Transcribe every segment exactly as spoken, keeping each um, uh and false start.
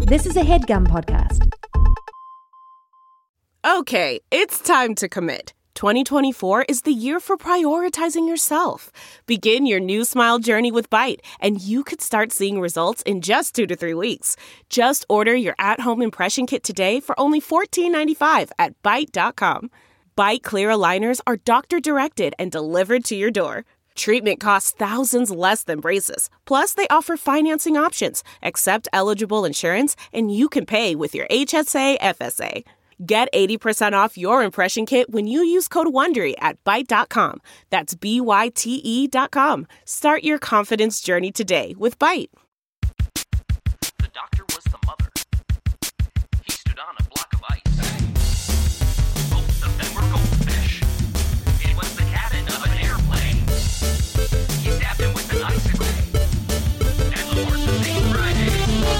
This is a HeadGum podcast. Okay, it's time to commit. twenty twenty-four is the year for prioritizing yourself. Begin your new smile journey with Byte, and you could start seeing results in just two to three weeks. Just order your at-home impression kit today for only fourteen ninety-five at byte dot com. Byte clear aligners are doctor-directed and delivered to your door. Treatment costs thousands less than braces. Plus, they offer financing options, accept eligible insurance, and you can pay with your H S A F S A. Get eighty percent off your impression kit when you use code WONDERY at byte dot com. That's B Y T E dot com. Start your confidence journey today with Byte. The doctor was the mother. He stood on a block of ice. Both of them were goldfish. It was the cabin of an airplane. He stabbed him with an icicle. And the horse was named Friday.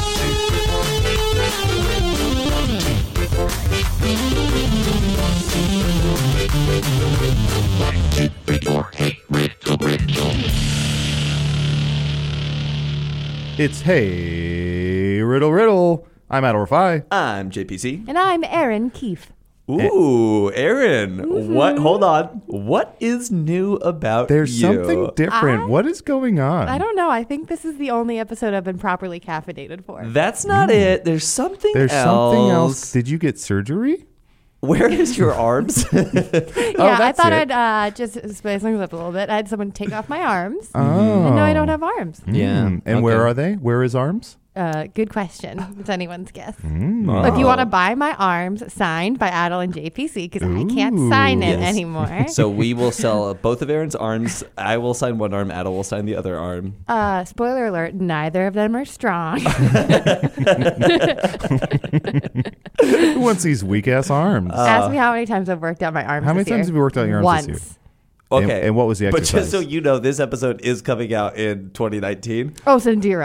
It's Hey Riddle Riddle. I'm Adol Rafai. I'm J P C. And I'm Erin Keefe. Ooh, Erin. Mm-hmm. What? Hold on. What is new about There's you? something different. I- what is going on? I don't know. I think this is the only episode I've been properly caffeinated for. That's not it. There's something There's else. something else. Did you get surgery? Where is your arms? yeah, I that's thought it. I'd uh, just spice things up a little bit. I had someone take off my arms. Oh. And now I don't have arms. Yeah. Mm. And where are they? Where is arms? Uh, good question. It's anyone's guess. Mm. If you want to buy my arms signed by Adol and J P C, because I can't Ooh. sign it Yes. anymore. So we will sell both of Erin's arms. I will sign one arm. Adel will sign the other arm. Uh, spoiler alert, neither of them are strong. Who wants these weak ass arms? Ask me how many times I've worked out my arms How many this year. times have you worked out your arms Once. this year? Okay. And, and what was the But exercise? just so you know, this episode is coming out in twenty nineteen. Oh, so zero.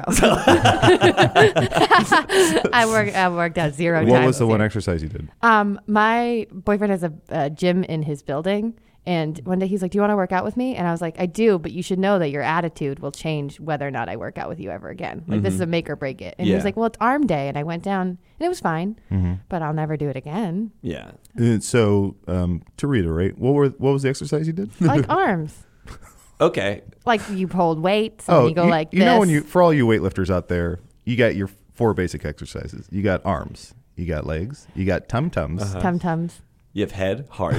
I work. I worked out zero times. what was the this one year. exercise you did? Um, my boyfriend has a, a gym in his building, and one day he's like, "Do you want to work out with me?" And I was like, "I do, but you should know that your attitude will change whether or not I work out with you ever again. Like this is a make or break it." And he was Yeah. like, "Well, it's arm day," and I went down, and it was fine, but I'll never do it again. Yeah. Uh, so um, to reiterate, what were what was the exercise you did? Like arms, Okay. like you hold weights, and oh, you go you, like you this. know when you for all you weightlifters out there, you got your four basic exercises. You got arms, you got legs, you got tum tums, Uh-huh. tum tums, You have head, heart,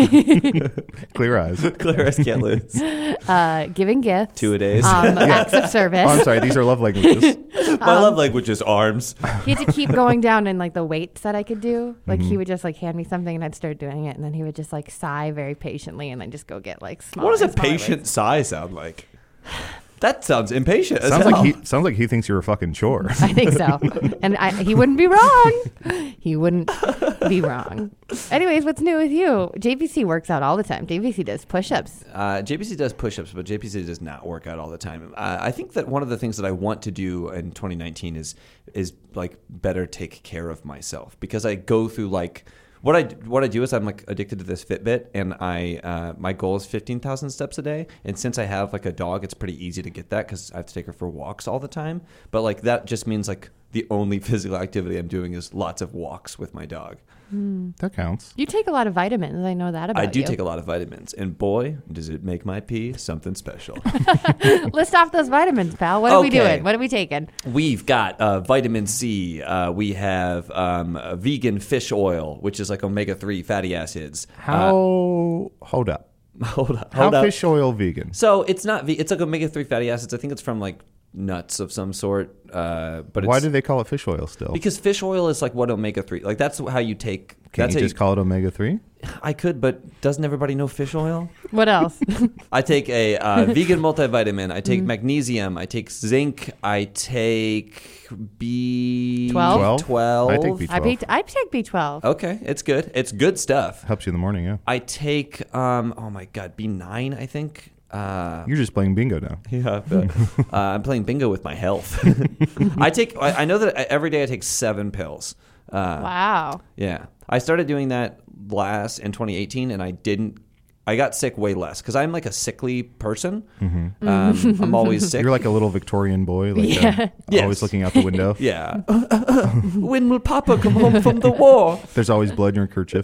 clear eyes. clear as can't lose. uh, giving gifts, Two a days. um, acts of service. Oh, I'm sorry, these are love languages. My love language is arms. He had to keep going down in like the weights that I could do. Like Mm-hmm. he would just like hand me something and I'd start doing it, and then he would just like sigh very patiently and then just go get like smaller. What does a and smaller patient weights. sigh sound like? That sounds impatient. as Sounds hell. like he sounds like he thinks you're a fucking chore. I think so, and I, he wouldn't be wrong. He wouldn't be wrong. Anyways, what's new with you? J P C works out all the time. J P C does push-ups. Uh, J P C does push-ups, but J P C does not work out all the time. Uh, I think that one of the things that I want to do in twenty nineteen is is like better take care of myself, because I go through like what I what I do is I'm like addicted to this Fitbit, and I uh, my goal is fifteen thousand steps a day. And since I have like a dog, it's pretty easy to get that because I have to take her for walks all the time. But like that just means like the only physical activity I'm doing is lots of walks with my dog. That counts. You take a lot of vitamins. I know that about I do you. take a lot of vitamins, and boy, does it make my pee something special. List off those vitamins, pal. What are we Okay. doing? What are we taking? We've got uh, vitamin C. Uh, we have um, uh, vegan fish oil, which is like omega three fatty acids. How? hold up. Uh, hold up. How Hold up. fish oil vegan? So it's not. Ve- it's like omega three fatty acids. I think it's from like nuts of some sort. Uh, but Why it's, do they call it fish oil still? Because fish oil is like what omega three. Like that's how you take. Can't that's you how just call it omega three? I could, but doesn't everybody know fish oil? What else? I take a uh, vegan multivitamin. I Mm. take magnesium. I take zinc. I take B Twelve? twelve. I take B I, twelve. be, I take B twelve. Okay, it's good. It's good stuff. Helps you in the morning, yeah. I take um oh my god, B nine, I think. Uh You're just playing bingo now. yeah, but, uh, I'm playing bingo with my health. I take I, I know that I, every day I take seven pills. Uh Wow. Yeah. I started doing that last in twenty eighteen, and I didn't I got sick way less because I'm like a sickly person. Mm-hmm. Um, I'm always sick. You're like a little Victorian boy, like Yeah. uh, Yes. always looking out the window. yeah. When will Papa come home from the war? There's always blood in your kerchief.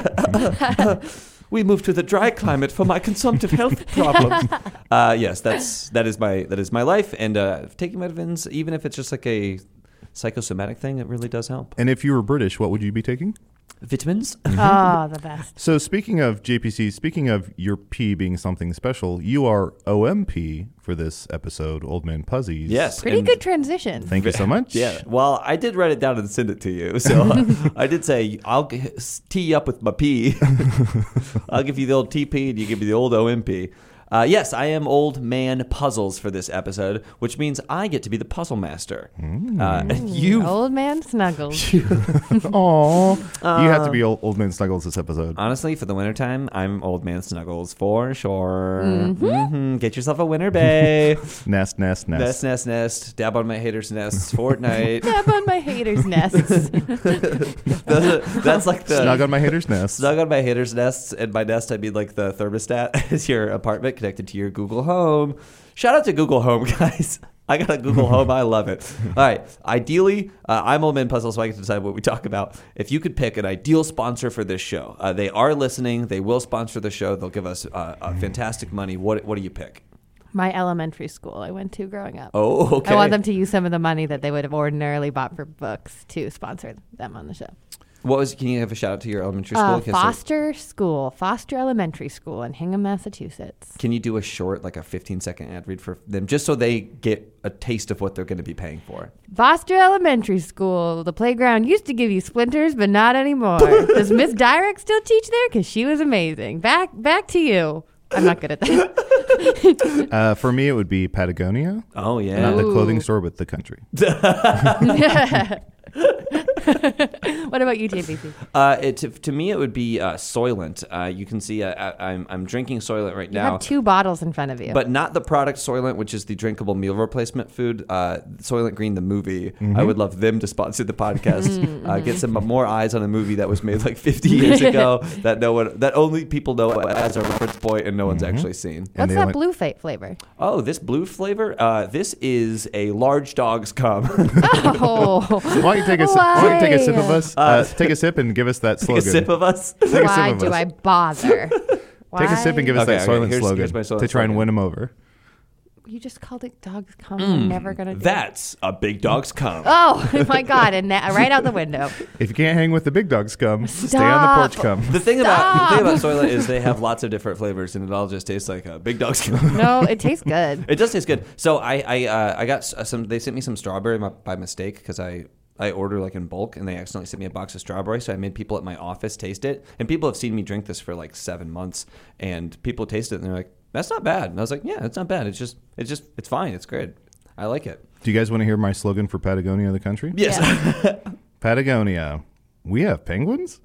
We moved to the dry climate for my consumptive health problems. Uh, yes, that's that is my that is my life, and uh, taking vitamins, even if it's just like a psychosomatic thing, it really does help. And if you were British, what would you be taking? Vitamins. Oh, the best. So speaking of J P C, speaking of your P being something special, you are O M P for this episode, Old Man Puzzies. Yes, Pretty and- good transition. Thank you so much. Yeah, well, I did write it down and send it to you. So uh, I did say, I'll g- tee you up with my P. I'll give you the old T P and you give me the old O M P. Uh, yes, I am Old Man Puzzles for this episode, which means I get to be the puzzle master. Mm. Uh, and you, Old man snuggles. Aw. you have to be old, old Man Snuggles this episode. honestly, for the wintertime, I'm Old Man Snuggles for sure. Mm-hmm. Get yourself a winter bay. Nest, nest, nest. Nest, nest, nest. Dab on my haters' nests. Fortnite. Dab on my haters' nests. that's, that's like the... Snug on my hater's nest. Snug on my haters' nests, and by nest I mean like the thermostat is your apartment connected to your Google Home. Shout out to Google Home, guys. I got a Google Home. I love it. All right. Ideally, uh, I'm Old Man Puzzle, so I get to decide what we talk about. If you could pick an ideal sponsor for this show, uh, they are listening. They will sponsor the show. They'll give us uh, uh, fantastic money. What What do you pick? My elementary school I went to growing up. Oh, okay. I want them to use some of the money that they would have ordinarily bought for books to sponsor them on the show. What was? Can you have a shout out to your elementary school? Uh, Okay, so Foster School, Foster Elementary School in Hingham, Massachusetts. can you do a short, like a fifteen second ad read for them, just so they get a taste of what they're going to be paying for? Foster Elementary School. The playground used to give you splinters, but not anymore. Does Miss Dyrek still teach there? Because she was amazing. Back, back to you. I'm not good at that. Uh, for me, it would be Patagonia. Oh yeah. Not the Ooh. clothing store, but the country. What about you, J P C? Uh, it, to, to me, it would be uh, Soylent. Uh, you can see uh, I, I'm I'm drinking Soylent right You now, have two bottles in front of you. but not the product Soylent, which is the drinkable meal replacement food. Uh, Soylent Green, the movie. I would love them to sponsor the podcast. uh, get some more eyes on a movie that was made like fifty years ago that no one, that only people know as a reference point, and no one's actually seen. And What's they that only- blue fa- flavor? Oh, this blue flavor. Uh, this is a large dog's cum. Oh, Why don't you take a, si- why don't you take a sip of Why? us? Uh, take a sip and give us that Take slogan. a sip of us. Take a sip why of do us. I bother? Take a sip and give us Okay, that okay, Soylent here's- slogan here's my Soylent to try and slogan. win them over. You just called it dog's cum. I'm never gonna do it. That's a big dog's cum. Oh my god! And that, right out the window. If you can't hang with the big dogs, come stay on Stop. the porch. Come. The thing about the thing Stop. about Soylent is they have lots of different flavors, and it all just tastes like a big dog's cum. No, it tastes good. It does taste good. So I I uh, I got s- uh, some. They sent me some strawberry by, by mistake because I. I order like in bulk, and they accidentally sent me a box of strawberry. So I made people at my office taste it, and people have seen me drink this for like seven months. And people taste it, and they're like, "That's not bad." And I was like, "Yeah, it's not bad. It's just, it's just, it's fine. It's great. I like it." Do you guys want to hear my slogan for Patagonia, the country? Yes. Yeah. Patagonia, we have penguins.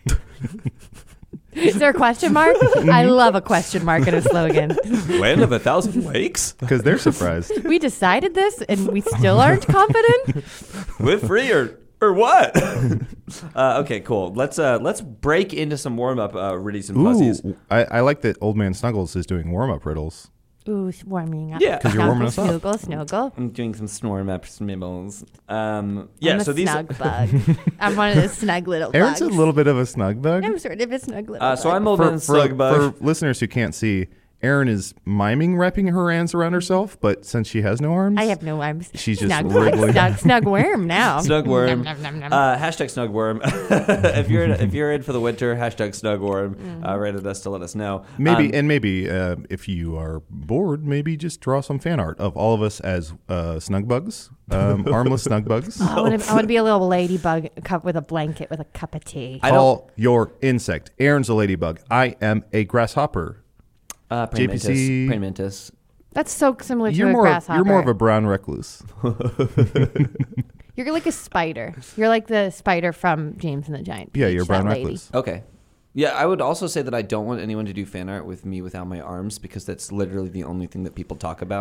Is there a question mark? I love a question mark in a slogan. Land of a thousand lakes. Because they're surprised. We decided this, and we still aren't confident. Live free or or what? uh, okay, cool. Let's uh let's break into some warm up uh, riddies and fuzzies. Ooh, I, I like that Old Man Snuggles is doing warm up riddles. Ooh, warming up. Yeah. 'Cause you're warming us up. Snuggle, snuggle. I'm doing some snore map smibbles. Um, yeah. I'm a so these. snug bug. I'm one of those snug little Aaron's bugs. a little bit of a snug bug. I'm sort of a snug little Uh, so bug. I'm old For, man for, slug bug. for listeners who can't see, Erin is miming wrapping her hands around herself, but since she has no arms, I have no arms. She's just snug, wriggling. snug, snug worm now. Snug worm. Nom, nom, nom, nom. Uh, hashtag snug worm. if you're in, if you're in for the winter, hashtag snug worm. Uh, write at us to let us know. maybe Um, and maybe uh, if you are bored, maybe just draw some fan art of all of us as uh, snug bugs, um, armless snug bugs. I want to be a little ladybug cup with a blanket with a cup of tea. I don't. Call your insect. Aaron's a ladybug. I am a grasshopper. Uh, praying J P C. mantis. Praying mantis. That's so similar You're to a more. grasshopper. You're more of a brown recluse. You're like a spider. You're like the spider from James and the Giant Peach. Yeah, you're a brown that lady. recluse. Okay. Yeah, I would also say that I don't want anyone to do fan art with me without my arms because that's literally the only thing that people talk about.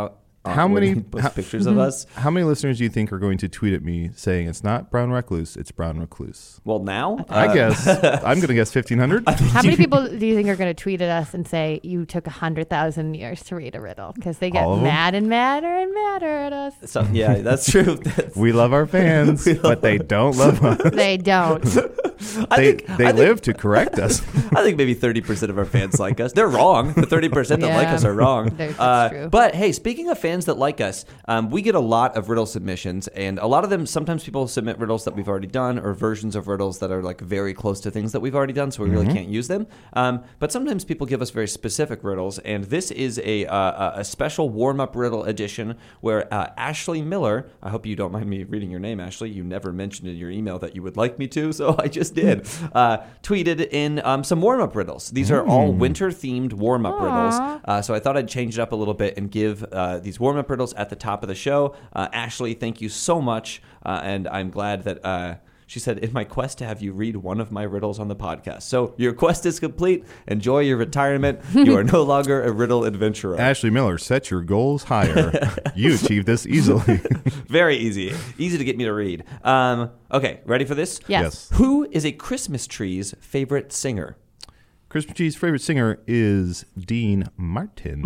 uh, How when many- he posts how- pictures of us. How many listeners do you think are going to tweet at me saying it's not brown recluse, it's brown recluse? Well, now I uh, guess I'm going to guess fifteen hundred. How many people do you think are going to tweet at us and say you took a hundred thousand years to read a riddle? Because they get All of 'em? mad and madder and madder at us. So, yeah, that's true. That's- We love our fans, but they don't love us. They don't. I They think, they I live to correct us. Think, I think maybe thirty percent of our fans like us. They're wrong. The thirty percent that like Yeah. us are wrong. That's Uh, true. But hey, speaking of fans that like us, um, we get a lot of riddle submissions, and a lot of them, sometimes people submit riddles that we've already done or versions of riddles that are like very close to things that we've already done, so we really can't use them. Um, but sometimes people give us very specific riddles, and this is a, uh, a special warm-up riddle edition where uh, Ashley Miller, I hope you don't mind me reading your name, Ashley. You never mentioned in your email that you would like me to, so I just did. Uh, tweeted in um, some warm-up riddles. These are all winter-themed warm-up riddles, uh, so I thought I'd change it up a little bit and give uh, these warm-up riddles at the top of the show. Uh, Ashley, thank you so much, uh, and I'm glad that uh, she said, in my quest to have you read one of my riddles on the podcast. So your quest is complete. Enjoy your retirement. You are no longer a riddle adventurer. Ashley Miller, set your goals higher. You achieve this easily. Very easy. Easy to get me to read. Um, okay, ready for this? Yes. Yes. Who is a Christmas tree's favorite singer? Christmas Tree's favorite singer is Dean Martin.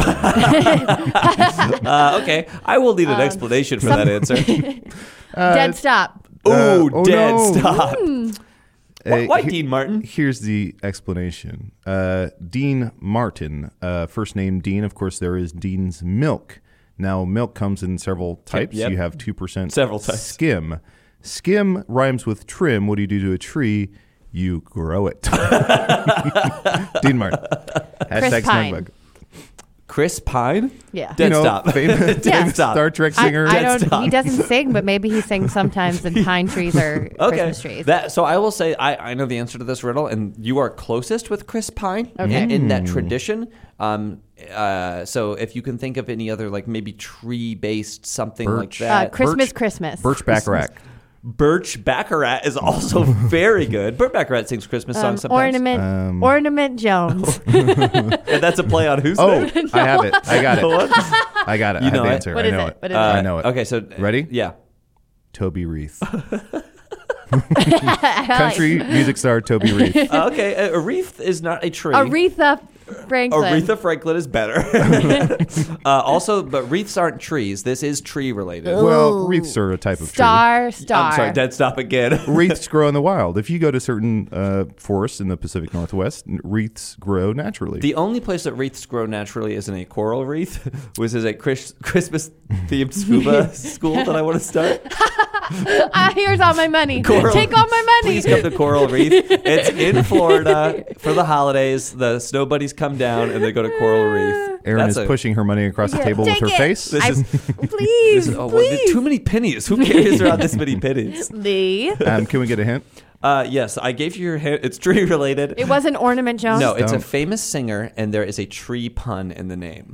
Uh, okay, I will need an explanation for that answer. Dead stop. Ooh, oh, dead no. stop. Why, Uh, why he- Dean Martin? Here's the explanation. Uh, Dean Martin, uh, first name Dean. Of course, there is Dean's Milk. Now, milk comes in several types. yep. You have two percent Several types. skim. Skim rhymes with trim. What do you do to a tree? You grow it. Dean Martin. Hashtag Pine. Snugbug. Chris Pine? Yeah. Dead You know, stop. famous Dead stop. Star Trek I, singer. I Dead don't. stop. He doesn't sing, but maybe he sings sometimes. And pine trees are Okay. Christmas trees. That, so I will say I, I know the answer to this riddle, and you are closest with Chris Pine Okay. in, in that tradition. Um, uh, so if you can think of any other, like maybe tree-based something like Birch. that. uh, Christmas, Birch- Christmas. Birch Bacharach. Birch Baccarat is also very good. Birch Baccarat sings Christmas Um, songs sometimes. ornament, Um, Ornament Jones. And that's a play on who's Oh, name? I have it. I got it. What? I got it. You I have know the it? answer. What I is know it? it. What is Uh, it? I know it. Okay, so Ready? Yeah. Toby Wreath. I like- Country music star Toby Wreath. Uh, okay, a, a wreath is not a tree. Aretha Franklin. Aretha Franklin is better. uh, also, but wreaths aren't trees. This is tree related. Well, wreaths are a type of Star, star. I'm sorry, dead stop again. tree. Wreaths grow in the wild. If you go to certain uh, forests in the Pacific Northwest, n- wreaths grow naturally. The only place that wreaths grow naturally is in a coral wreath, which is a Chris, Christmas themed scuba school that I want to start. Ah, here's all my money. Coral- Take all my money. Please come to Coral Reef. It's in Florida for the holidays. The snow bunnies come down and they go to Coral Reef. Erin That's is a- pushing her money across the Yeah, table with take her it. face. This I- is- please, This is- oh, well, please. too many pennies. Who carries around this many pennies? Lee. Um, can we get a hint? Uh, yes, I gave you your hint. It's tree related. It wasn't Ornament Jones. No, it's a Don't. famous singer, and there is a tree pun in the name.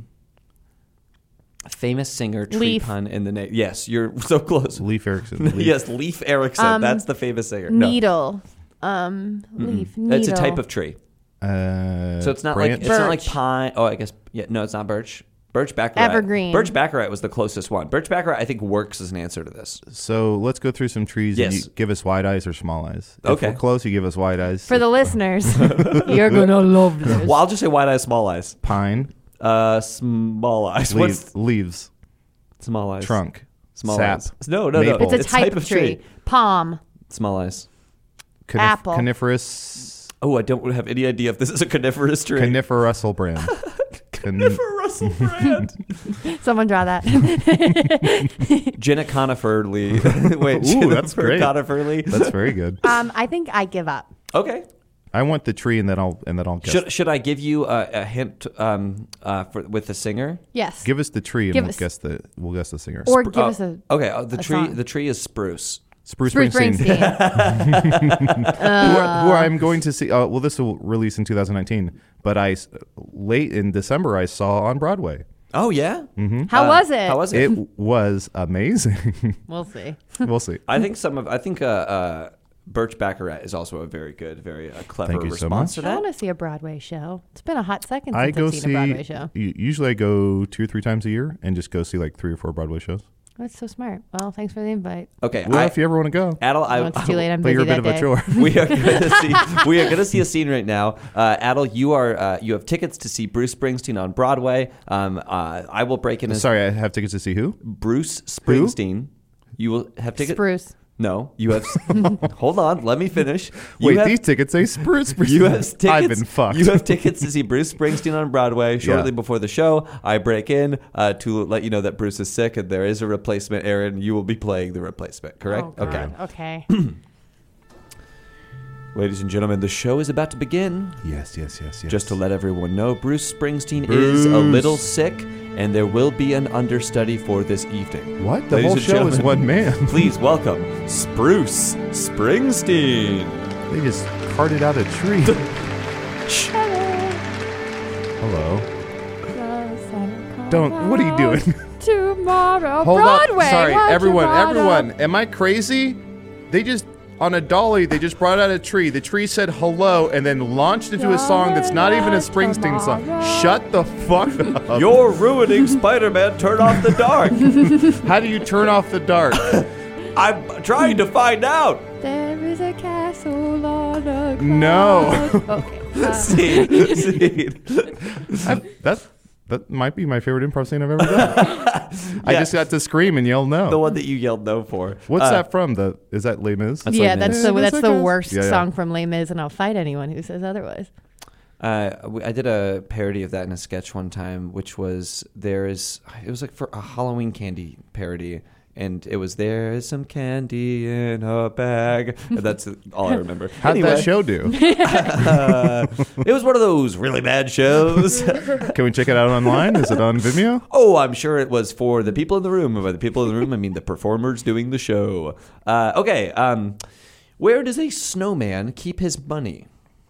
A famous singer, tree Leaf. pun in the name. Yes, you're so close. Leaf Erickson. Leaf. Yes, Leaf Erikson. Um, That's the famous singer. No. Needle. Um, leaf. Needle. It's a type of tree. Uh, So it's not branch. like it's not like Birch. pine. Oh, I guess yeah. No, it's not birch. Birch Baccarat. Evergreen. Birch Baccarat was the closest one. Birch Baccarat, I think, works as an answer to this. So let's go through some trees and Yes. you give us wide eyes or small eyes. If Okay. we're close, you give us wide eyes. For the listeners, you're gonna love this. Well, I'll just say wide eyes, small eyes. Pine, Uh, small eyes. leaves, What's leaves, small eyes? trunk, Small sap, eyes. No, no, maple. no. It's a type, of tree. Palm. Small eyes. conif- Apple. coniferous, Oh, I don't have any idea if this is a coniferous tree. coniferous brand. Con- Russell Brand. Someone draw that. Jenna Coniferly. Wait, Ooh, Jennifer that's great. Coniferly. That's very good. um, I think I give up. Okay. I want the tree, and then I'll and then I'll guess. Should should I give you a, a hint um, uh, for with the singer? Yes. Give us the tree, and Give we'll us- guess the we'll guess the singer. or give Oh, us a okay. Uh, the a tree song. the tree is spruce. Spruce, Bruce Springsteen. Springsteen. who, are- who I'm going to see. Uh, well, this will release in two thousand nineteen, but I s- late in December I saw on Broadway. Oh yeah. How Uh, was it? How was it? It was amazing. We'll see. We'll see. I think some of I think uh, uh, Birch Baccarat is also a very good, very uh, clever Thank you so response much. to I that. want to see a Broadway show. It's been a hot second I since go I've seen see. a Broadway show. u- Usually, I go two or three times a year and just go see like three or four Broadway shows. That's so smart. Well, thanks for the invite. Okay, Well, I, if you ever want to go, Adel, I, Well, it's too late. I'm but busy you're a bit that of a day. chore. we are going to see we are going to see a scene right now. Uh, Adel, you are uh, you have tickets to see Bruce Springsteen on Broadway. Um, uh, I will break in. As Sorry, I have tickets to see who? Bruce Springsteen. You will have tickets. Spruce. No, you have. Hold on, let me finish. You Wait, have, these tickets say Spruce. you have tickets. I've been fucked. You have tickets to see Bruce Springsteen on Broadway. Shortly Yeah. before the show, I break in uh, to let you know that Bruce is sick and there is a replacement. Aaron, you will be playing the replacement. Correct? Oh, okay. God. Okay. Ladies and gentlemen, the show is about to begin. Yes, yes, yes, yes. Just to let everyone know, Bruce Springsteen is a little Bruce. sick, and there will be an understudy for this evening. What? The Ladies whole and show is gentlemen, one man. Please welcome Spruce Springsteen. They just carted out a tree. Hello. Don't. What are you doing? Tomorrow, Hold Broadway. up. Sorry, Watch everyone, tomorrow. everyone. Am I crazy? They just on a dolly. They just brought out a tree. The tree said hello and then launched into a song that's not even a Springsteen song. Shut the fuck up. You're ruining Spider-Man. Turn off the dark. How do you turn off the dark? I'm trying to find out. There is a castle on a cloud. No. Okay. Uh, Scene, scene. I, that that might be my favorite improv scene I've ever done. I Yeah. just got to scream and yell no. The one that you yelled no for. What's Uh, that from? The is that Les Mis? That's yeah, Les that's Mis. the Yeah, that's it's the like a- worst Yeah, yeah. song from Les Mis, and I'll fight anyone who says otherwise. Uh, we- I did a parody of that in a sketch one time, which was there is it was like for a Halloween candy parody, and it was there is some candy in a bag. And that's all I remember. How'd Anyway, that show do? uh, it was one of those really bad shows. Can we check it out online? Is it on Vimeo? Oh, I'm sure it was for the people in the room. And by the people in the room, I mean the performers doing the show. Uh, okay, um, where does a snowman keep his money?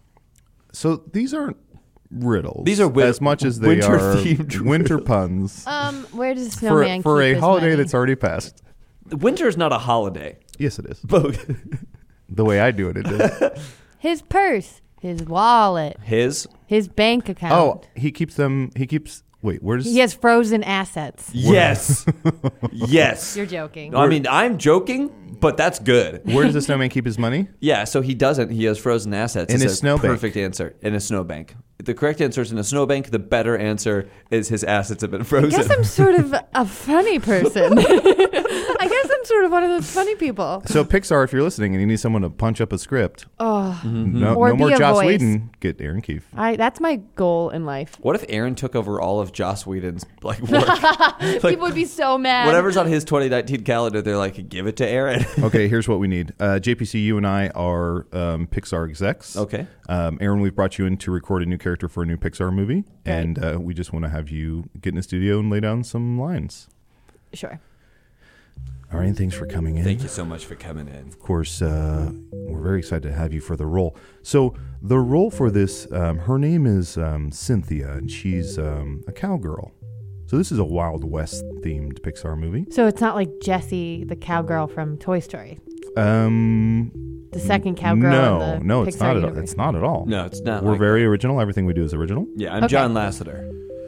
So these aren't riddles. These are win- as much as they are winter-themed winter puns Um, where does a for snowman for keep a his holiday money? that's already passed. Winter is not a holiday. Yes, it is. But The way I do it, it is. His purse, his wallet, his his bank account. Oh, he keeps them. He keeps. Wait, where's? He has frozen assets. yes, yes. You're joking. I mean, I'm joking, but that's good. Where does the snowman keep his money? Yeah, so he doesn't. He has frozen assets. In It's his a snowbank. Perfect answer. In a snowbank. The correct answer is in a snowbank. The better answer is his assets have been I frozen. guess I'm sort of a funny person. I guess I'm sort of one of those funny people. So Pixar, if you're listening and you need someone to punch up a script, Oh, no, Or no more be a Joss voice. Whedon. Get Aaron Keefe. I that's my goal in life. What if Aaron took over all of Joss Whedon's like work? People would be so mad. Whatever's on his twenty nineteen calendar, they're like, give it to Aaron. Okay, here's what we need. Uh, J P C, you and I are um, Pixar execs. Okay. Um, Aaron, we've brought you in to record a new character for a new Pixar movie, and uh, we just want to have you get in the studio and lay down some lines. Sure. All right, thanks for coming in. Thank you so much for coming in. Of course, uh, we're very excited to have you for the role. So the role for this, um, her name is um, Cynthia, and she's um, a cowgirl. So this is a Wild West themed Pixar movie. So it's not like Jessie, the cowgirl from Toy Story, Um, the second cowgirl. no, in the no, Pixar it's not at all. universe. It's not at all. No, it's not. We're like very original. Everything we do is original. Yeah, I'm Okay. John Lasseter.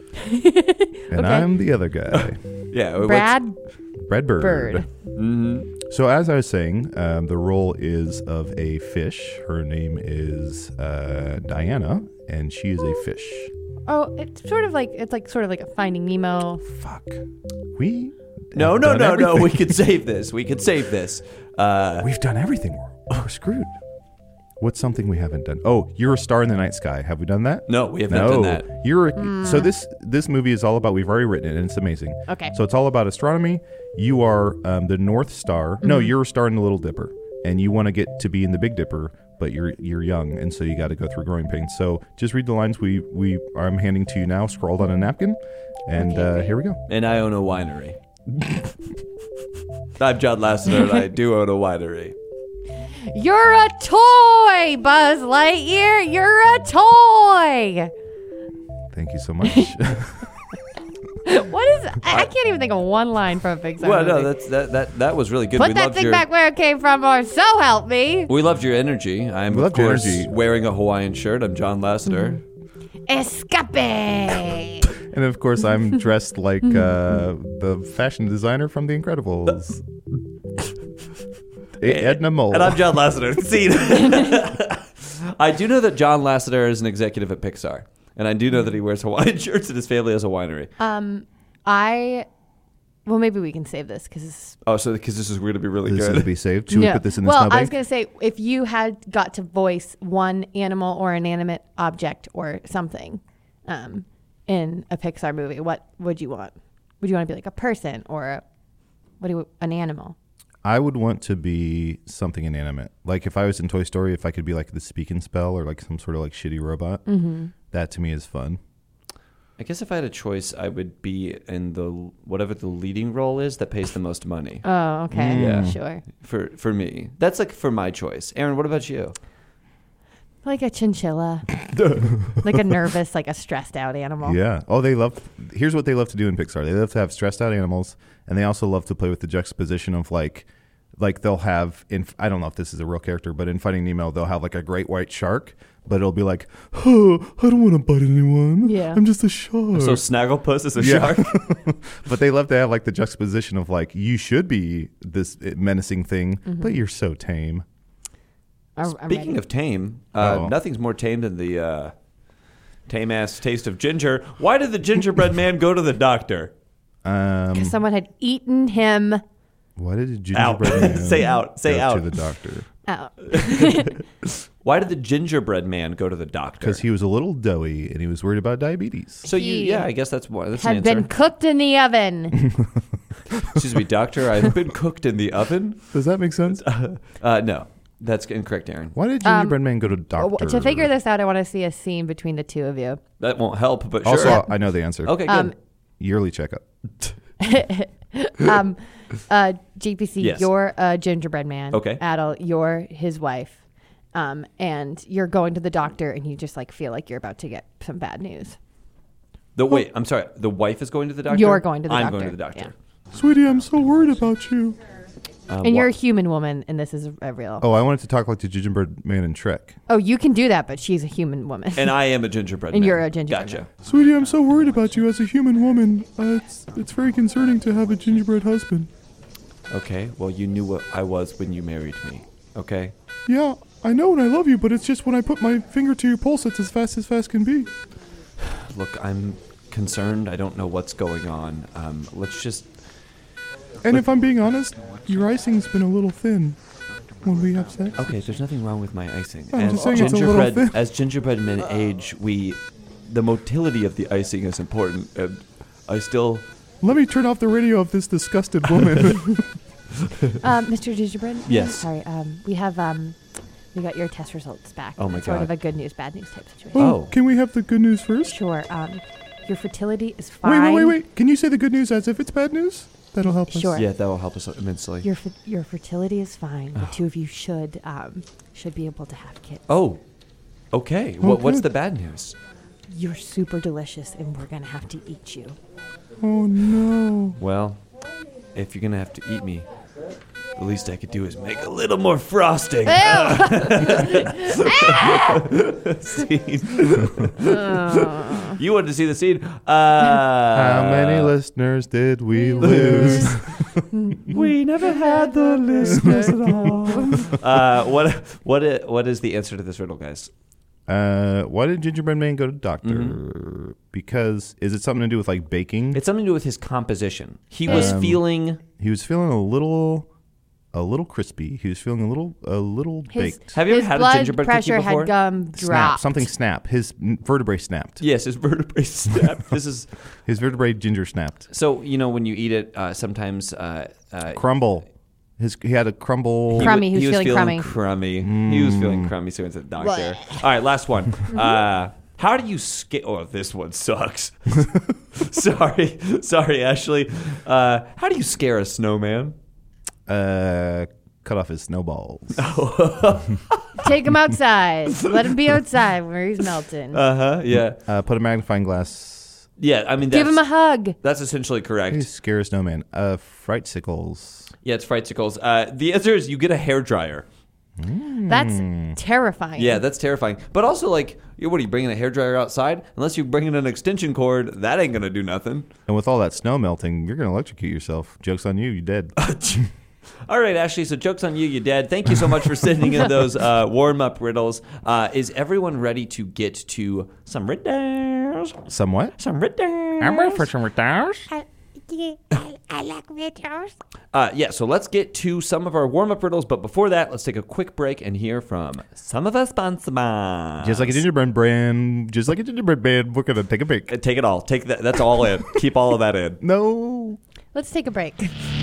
And Okay. I'm the other guy, Yeah, what's- Brad Brad Bird. Bird. Mhm. So as I was saying, um, the role is of a fish. Her name is uh, Diana, and she is a fish. Oh, it's sort of like it's like sort of like a Finding Nemo. Fuck. We. No, have no, done no, no. everything. We could save this. We could save this. Uh, We've done everything. We're, we're screwed. What's something we haven't done? Oh, You're a Star in the Night Sky. Have we done that? no, we have no. not done that. You're so this this movie is all about. We've already written it, and it's amazing. Okay. So it's all about astronomy. You are um, the North Star. No, you're a star in the Little Dipper, and you want to get to be in the Big Dipper, but you're you're young, and so you got to go through growing pains. So just read the lines we we I'm handing to you now, scrawled on a napkin, and Okay, uh, great. here we go. And I own a winery. I'm John Lasseter, and I do own a winery. You're a toy, Buzz Lightyear. You're a toy. Thank you so much. What is? I, I can't even think of one line from a Pixar Well, movie. no, that's that that that was really good. Put we that loved thing your, back where it came from, or so help me. We loved your energy. I'm We of loved your course energy. wearing a Hawaiian shirt. I'm John Lasseter. Escape. And of course, I'm dressed like uh, the fashion designer from The Incredibles. Edna Mole. And I'm John Lasseter. Scene. I do know that John Lasseter is an executive at Pixar. And I do know that he wears Hawaiian shirts and his family has a winery. Um, I. Well, maybe we can save this because. Oh, so because this is going to be really This is good. to be saved. Should we put this in the well, snow I was bank? going to say, if you had got to voice one animal or inanimate object or something um, in a Pixar movie, what would you want? Would you want to be like a person or a, what do you, an animal? I would want to be something inanimate. Like if I was in Toy Story, if I could be like the speak and spell or like some sort of like shitty robot. Mm-hmm. That to me is fun. I guess if I had a choice, I would be in the whatever the leading role is that pays the most money. Oh, okay. Yeah. Sure. For for me, that's like for my choice. Aaron, what about you? Like a chinchilla. Like a nervous, like a stressed out animal. Yeah. Oh, they love. Here's what they love to do in Pixar. They love to have stressed out animals, and they also love to play with the juxtaposition of like, like they'll have in. I don't know if this is a real character, but in Finding Nemo, they'll have like a great white shark, but it'll be like, oh, I don't want to bite anyone. Yeah. I'm just a shark. So Snagglepuss is a Yeah. shark. But they love to have like the juxtaposition of like, you should be this menacing thing, Mm-hmm. but you're so tame. I'm- I'm Speaking ready. of tame, uh, Oh. nothing's more tame than the uh, tame ass taste of ginger. Why did the gingerbread man go to the doctor? Um, someone had eaten him why did the Out. gingerbread man Say out. Say go out. to the doctor? out. Why did the gingerbread man go to the doctor? Because he was a little doughy and he was worried about diabetes. So you, He yeah, I guess that's one. That's an Had answer. been cooked in the oven. Excuse me, doctor. I've been cooked in the oven. Does that make sense? Uh, no, that's incorrect, Aaron. Why did gingerbread man go to doctor? To figure this out, I want to see a scene between the two of you. That won't help, but Also, sure. I know the answer. Okay, good. Um, Yearly checkup. um, uh, G P C, Yes. you're a gingerbread man. Okay. Adel, you're his wife. Um, and you're going to the doctor and you just like feel like you're about to get some bad news. the wait, I'm sorry. The wife is going to the doctor. You're going to the I'm doctor. going to the doctor. Sweetie, I'm so worried about you. Uh, And wha- you're a human woman and this is a real. Oh, I wanted to talk like the gingerbread man in Trek. Oh, you can do that, but she's a human woman. and I am a gingerbread And man. you're a gingerbread Gotcha. man. Sweetie, I'm so worried about you as a human woman. Uh, it's it's very concerning to have a gingerbread husband. Okay. Well, you knew what I was when you married me. Okay. Yeah, I know and I love you, but it's just when I put my finger to your pulse, it's as fast as fast can be. Look, I'm concerned. I don't know what's going on. Um, let's just. And if I'm being honest, your icing's been a little thin when we have sex. Okay, there's nothing wrong with my icing. I'm And just saying it's a little gingerbread, thin. as gingerbread men age, we, the motility of the icing is important, and I still. Let me turn off the radio of this disgusted woman. Um, Mister Gingerbread? Yes. Sorry. Um, we have um, we got your test results back. Oh my It's Sort God. of a good news, bad news type situation. oh, Oh. can we have the good news first? Sure. Um, your fertility is Wait, fine. wait, wait, wait. Can you say the good news as if it's bad news? That'll help us. Sure. Yeah, that will help us immensely. Your fe- your fertility is fine. The two of you should um should be able to have kids. Oh, okay. What, what's good. the bad news? You're super delicious, and we're gonna have to eat you. Oh no. Well, if you're gonna have to eat me, the least I could do is make a little more frosting. Scene. You wanted to see the scene. Uh, How many listeners did we lose? We never had the listeners at all. Uh, what what i- what is the answer to this riddle, guys? Uh, why did gingerbread man go to doctor? Mm-hmm. Because is it something to do with like baking? It's something to do with his composition. He was Um, feeling. he was feeling a little, a little crispy. He was feeling a little, a little His, baked. Have you ever his had a blood gingerbread cookie pressure before? had gum Snap. dropped. Something snap. His n- vertebrae snapped. Yes, his vertebrae snapped. This is His vertebrae ginger snapped. so you know when you eat it, uh, sometimes uh, uh, Crumble. His he had a crumble. He Crummy, wa- he was feeling crummy. crummy. He was feeling crummy, so he went to the doctor. All right, last one. Uh, how do you scare? Oh, this one sucks. sorry, sorry, Ashley. Uh, how do you scare a snowman? Uh, cut off his snowballs. Take him outside. Let him be outside where he's melting. Uh huh. Yeah. Uh, put a magnifying glass Yeah, I mean, that's, Give him a hug. that's essentially correct. Hey, scare snowman. Uh, Frightsicles. Yeah, it's Frightsicles. Uh, the answer is you get a hairdryer. That's terrifying. Yeah, that's terrifying. But also, like, you- what are you bringing a hairdryer outside? Unless you're bringing an extension cord, that ain't gonna do nothing. And with all that snow melting, you're gonna electrocute yourself. Joke's on you. You dead. All right, Ashley. So joke's on you. You dead. Thank you so much for sending in those uh, warm up riddles. Uh, is everyone ready to get to some riddles? Somewhat. Some riddles. I'm ready for some riddles. I like videos. Uh, yeah, so let's get to some of our warm-up riddles, but before that, let's take a quick break and hear from some of our sponsors. Just like a gingerbread brand. Just like a gingerbread band. We're gonna take a break. Uh, Take it all. Take that. That's all in. Keep all of that in. No. Let's take a break.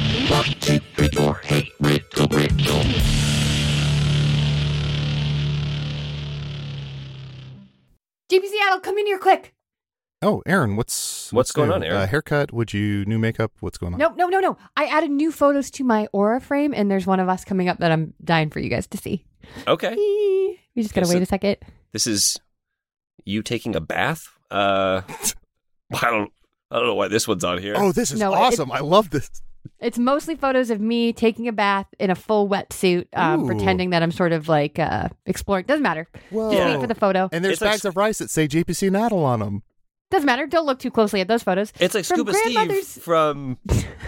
J P Seattle, come in here quick. Oh, Aaron, what's What's going new? on, Aaron? Uh, haircut? Would you new makeup? What's going on? No, no, no, no. I added new photos to my Aura frame, and there's one of us coming up that I'm dying for you guys to see. Okay. We just gotta Okay, wait so- a second. This is you taking a bath? Uh, I don't, I don't know why this one's on here. Oh, this is No, it- awesome. I love this. It's mostly photos of me taking a bath in a full wetsuit, um, Ooh. pretending that I'm sort of like uh, exploring. Doesn't matter. Whoa. Just wait for the photo. And there's It's like- bags of rice that say J P C Naddle on them. Doesn't matter. Don't look too closely at those photos. It's like From Scuba Steve grandmother's- from,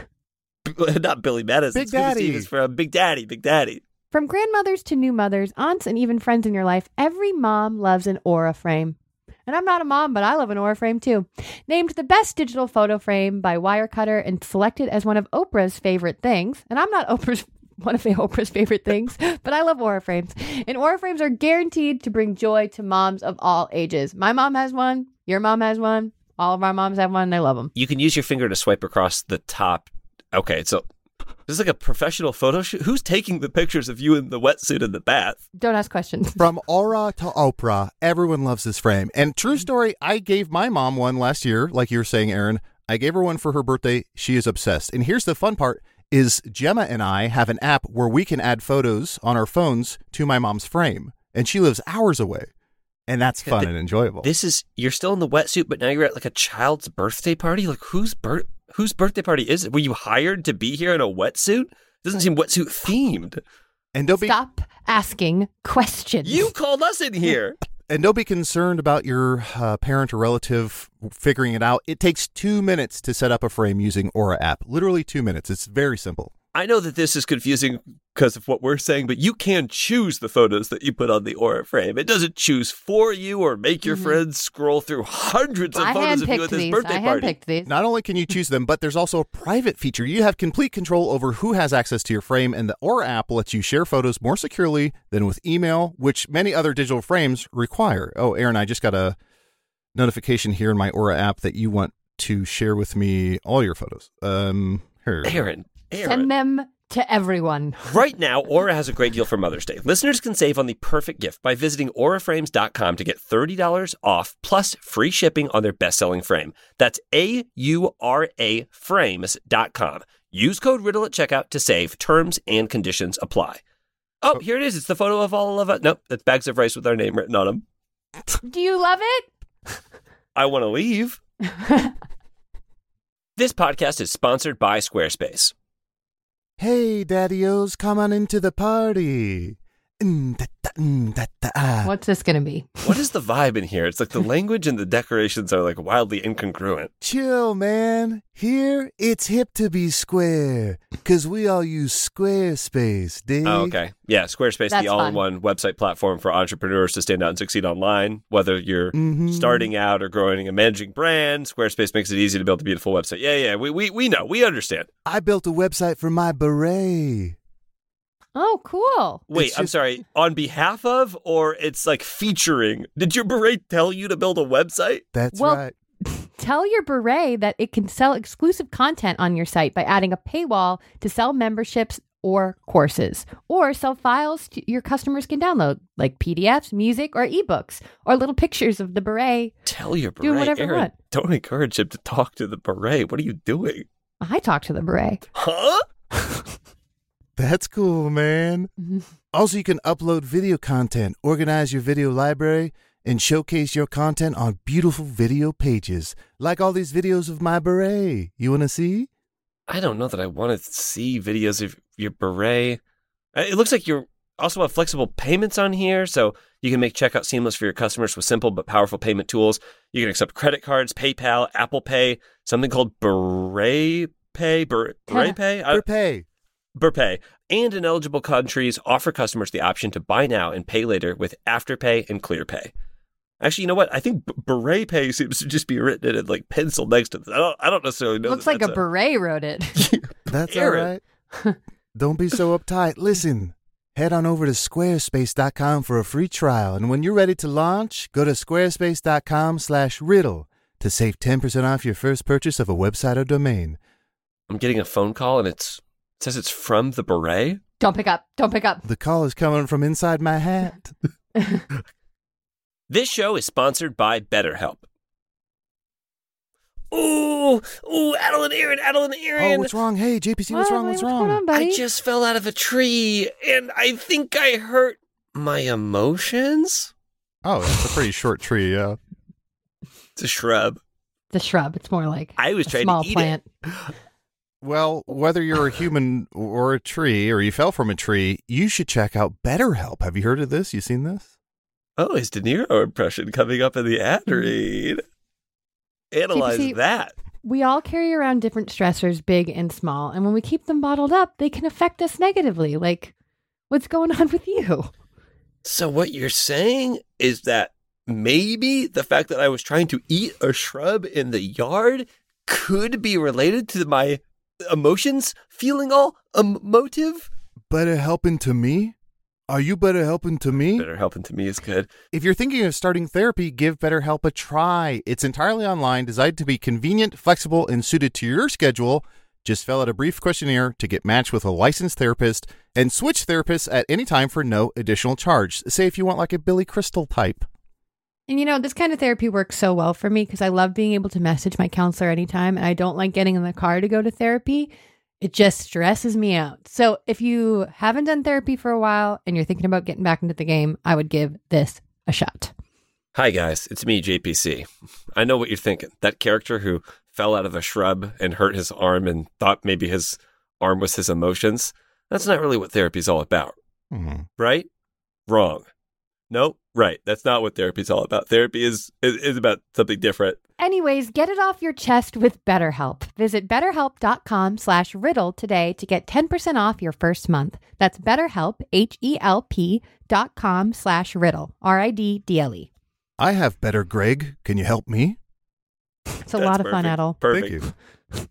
not Billy Madison. Big Scuba Daddy. Steve is from Big Daddy, Big Daddy. From grandmothers to new mothers, aunts, and even friends in your life, every mom loves an Aura frame. And I'm not a mom, but I love an Aura frame too. Named the best digital photo frame by Wirecutter and selected as one of Oprah's favorite things. And I'm not Oprah's one of Oprah's favorite things, but I love Aura frames. And Aura frames are guaranteed to bring joy to moms of all ages. My mom has one. Your mom has one. All of our moms have one. And I love them. You can use your finger to swipe across the top. Okay, so this is like a professional photo shoot. Who's taking the pictures of you in the wetsuit in the bath? Don't ask questions. From Aura to Oprah, everyone loves this frame. And true story, I gave my mom one last year, like you were saying, Aaron. I gave her one for her birthday. She is obsessed. And here's the fun part is Gemma and I have an app where we can add photos on our phones to my mom's frame. And she lives hours away. And that's fun and enjoyable. This is, you're still in the wetsuit, but now you're at like a child's birthday party? Like whose birth, whose birthday party is it? Were you hired to be here in a wetsuit? Doesn't seem wetsuit themed. And don't be Stop asking questions. You called us in here. and don't be concerned about your uh, parent or relative figuring it out. It takes two minutes to set up a frame using Aura app. Literally two minutes. It's very simple. I know that this is confusing because of what we're saying, but you can choose the photos that you put on the Aura frame. It doesn't choose for you or make your friends scroll through hundreds of I photos of you handpicked at this these. birthday I party. handpicked these. Not only can you choose them, but there's also a private feature. You have complete control over who has access to your frame, and the Aura app lets you share photos more securely than with email, which many other digital frames require. Oh, Aaron, I just got a notification here in my Aura app that you want to share with me all your photos. Um, here. Aaron, Aaron. Send them to everyone. Right now, Aura has a great deal for Mother's Day. Listeners can save on the perfect gift by visiting aura frames dot com to get thirty dollars off plus free shipping on their best-selling frame. That's A U R A frames dot com. Use code RIDDLE at checkout to save. Terms and conditions apply. Oh, here it is. It's the photo of all of us. Nope, that's bags of rice with our name written on them. Do you love it? I want to leave. This podcast is sponsored by Squarespace. Hey, daddy-os, come on into the party. Mm, da, da, mm, da, da, ah. What's this going to be? What is the vibe in here? It's like the language and the decorations are like wildly incongruent. Chill, man. Here, it's hip to be square, because we all use Squarespace, dig? Oh, okay. Yeah, Squarespace, That's the all-in-one website platform for entrepreneurs to stand out and succeed online. Whether you're Mhm. starting out or growing a managing brand, Squarespace makes it easy to build a beautiful website. Yeah, yeah, we we, we know. We understand. I built a website for my beret. Oh, cool. Wait, It's I'm just- sorry. On behalf of, or it's like featuring? Did your beret tell you to build a website? That's Well, right. Tell your beret that it can sell exclusive content on your site by adding a paywall to sell memberships or courses, or sell files to your customers can download, like P D Fs, music, or ebooks, or little pictures of the beret. Tell your beret, Do whatever you Aaron. want. Don't encourage him to talk to the beret. What are you doing? I talk to the beret. Huh? That's cool, man. Mhm. Also, you can upload video content, organize your video library, and showcase your content on beautiful video pages, like all these videos of my beret. You want to see? I don't know that I want to see videos of your beret. Uh, It looks like you also have flexible payments on here, so you can make checkout seamless for your customers with simple but powerful payment tools. You can accept credit cards, PayPal, Apple Pay, something called Beret Pay, Ber- Beret Pay, I- Pay. Burpay, and in eligible countries offer customers the option to buy now and pay later with Afterpay and ClearPay. Actually, you know what? I think B- Beret Pay seems to just be written in like pencil next to this. I don't, I don't necessarily know. Looks that like a that's beret wrote it. That's Aaron. all right. Don't be so uptight. Listen, head on over to squarespace dot com for a free trial. And when you're ready to launch, go to squarespace dot com slash riddle to save ten percent off your first purchase of a website or domain. I'm getting a phone call and it's it says it's from the beret. Don't pick up. Don't pick up. The call is coming from inside my hat. This show is sponsored by BetterHelp. Ooh, ooh, Adeline, Aaron, Adeline, Aaron. Oh, what's wrong? Hey, J P C, what's What? wrong? What's What's wrong? going on, buddy? I just fell out of a tree and I think I hurt my emotions. Oh, that's a pretty short tree, yeah. It's a shrub. The shrub. It's more like I was a trying small to eat plant. it. Well, whether you're a human or a tree, or you fell from a tree, you should check out BetterHelp. Have you heard of this? You seen this? Oh, his De Niro impression coming up in the ad read. Analyze J P C, that. We all carry around different stressors, big and small, and when we keep them bottled up, they can affect us negatively. Like, what's going on with you? So what you're saying is that maybe the fact that I was trying to eat a shrub in the yard could be related to my emotions feeling all emotive? Better helping to me? Are you better helping to me? Better helping to me is good. If you're thinking of starting therapy, give BetterHelp a try. It's entirely online, designed to be convenient, flexible, and suited to your schedule. Just fill out a brief questionnaire to get matched with a licensed therapist and switch therapists at any time for no additional charge. Say if you want like a Billy Crystal type. And you know, this kind of therapy works so well for me because I love being able to message my counselor anytime, and I don't like getting in the car to go to therapy. It just stresses me out. So if you haven't done therapy for a while and you're thinking about getting back into the game, I would give this a shot. Hi, guys. It's me, J P C. I know what you're thinking. That character who fell out of a shrub and hurt his arm and thought maybe his arm was his emotions. That's not really what therapy's all about. Mm-hmm. Right? Wrong. Nope. Right. That's not what therapy's all about. Therapy is, is, is about something different. Anyways, get it off your chest with BetterHelp. Visit betterhelp.com slash riddle today to get ten percent off your first month. That's BetterHelp, H-E-L-P dot com slash riddle, R I D D L E. I have better, Greg. Can you help me? It's a That's lot of fun, perfect. Adel. Perfect. Thank you.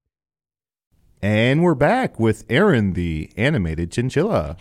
And we're back with Aaron, the animated chinchilla.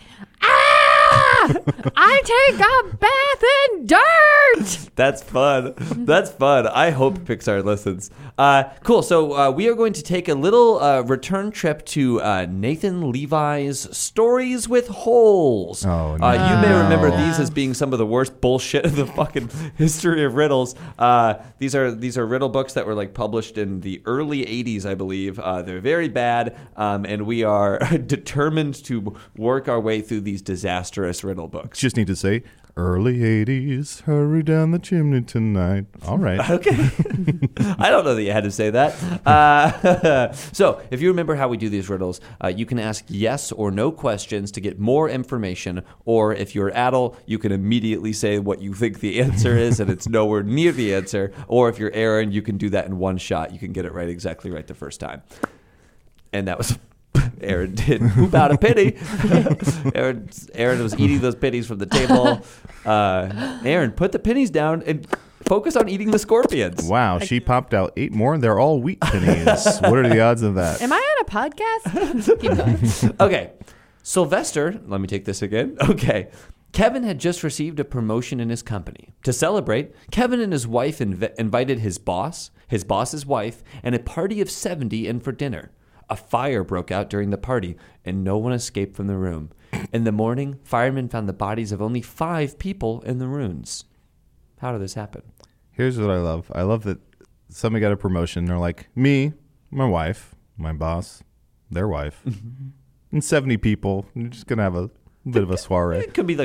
I take a bath in dirt! That's fun. That's fun. I hope Pixar listens. Uh, cool. So uh, we are going to take a little uh, return trip to uh, Nathan Levi's Stories with Holes. Oh, Uh, you may no. remember these as being some of the worst bullshit in the fucking history of riddles. Uh, these are these are riddle books that were like published in the early eighties, I believe. Uh, they're very bad, um, and we are determined to work our way through these disastrous riddle books. Just need to say, early eighties, hurry down the chimney tonight. All right. Okay. I don't know that you had to say that. Uh, so, if you remember how we do these riddles, uh, you can ask yes or no questions to get more information. Or if you're Adel, you can immediately say what you think the answer is, and it's nowhere near the answer. Or if you're Aaron, you can do that in one shot. You can get it right exactly right the first time. And that was... Aaron did poop out a penny. Aaron, Aaron was eating those pennies from the table. Uh, Aaron, put the pennies down and focus on eating the scorpions. Wow, she popped out eight more, and they're all wheat pennies. What are the odds of that? Am I on a podcast? Keep going. Okay, Sylvester, let me take this again. Okay, Kevin had just received a promotion in his company. To celebrate, Kevin and his wife inv- invited his boss, his boss's wife, and a party of seventy in for dinner. A fire broke out during the party, and no one escaped from the room. In the morning, firemen found the bodies of only five people in the ruins. How did this happen? Here's what I love. I love that somebody got a promotion. They're like, me, my wife, my boss, their wife, and seventy people. You're just going to have a bit of a soiree. It could be like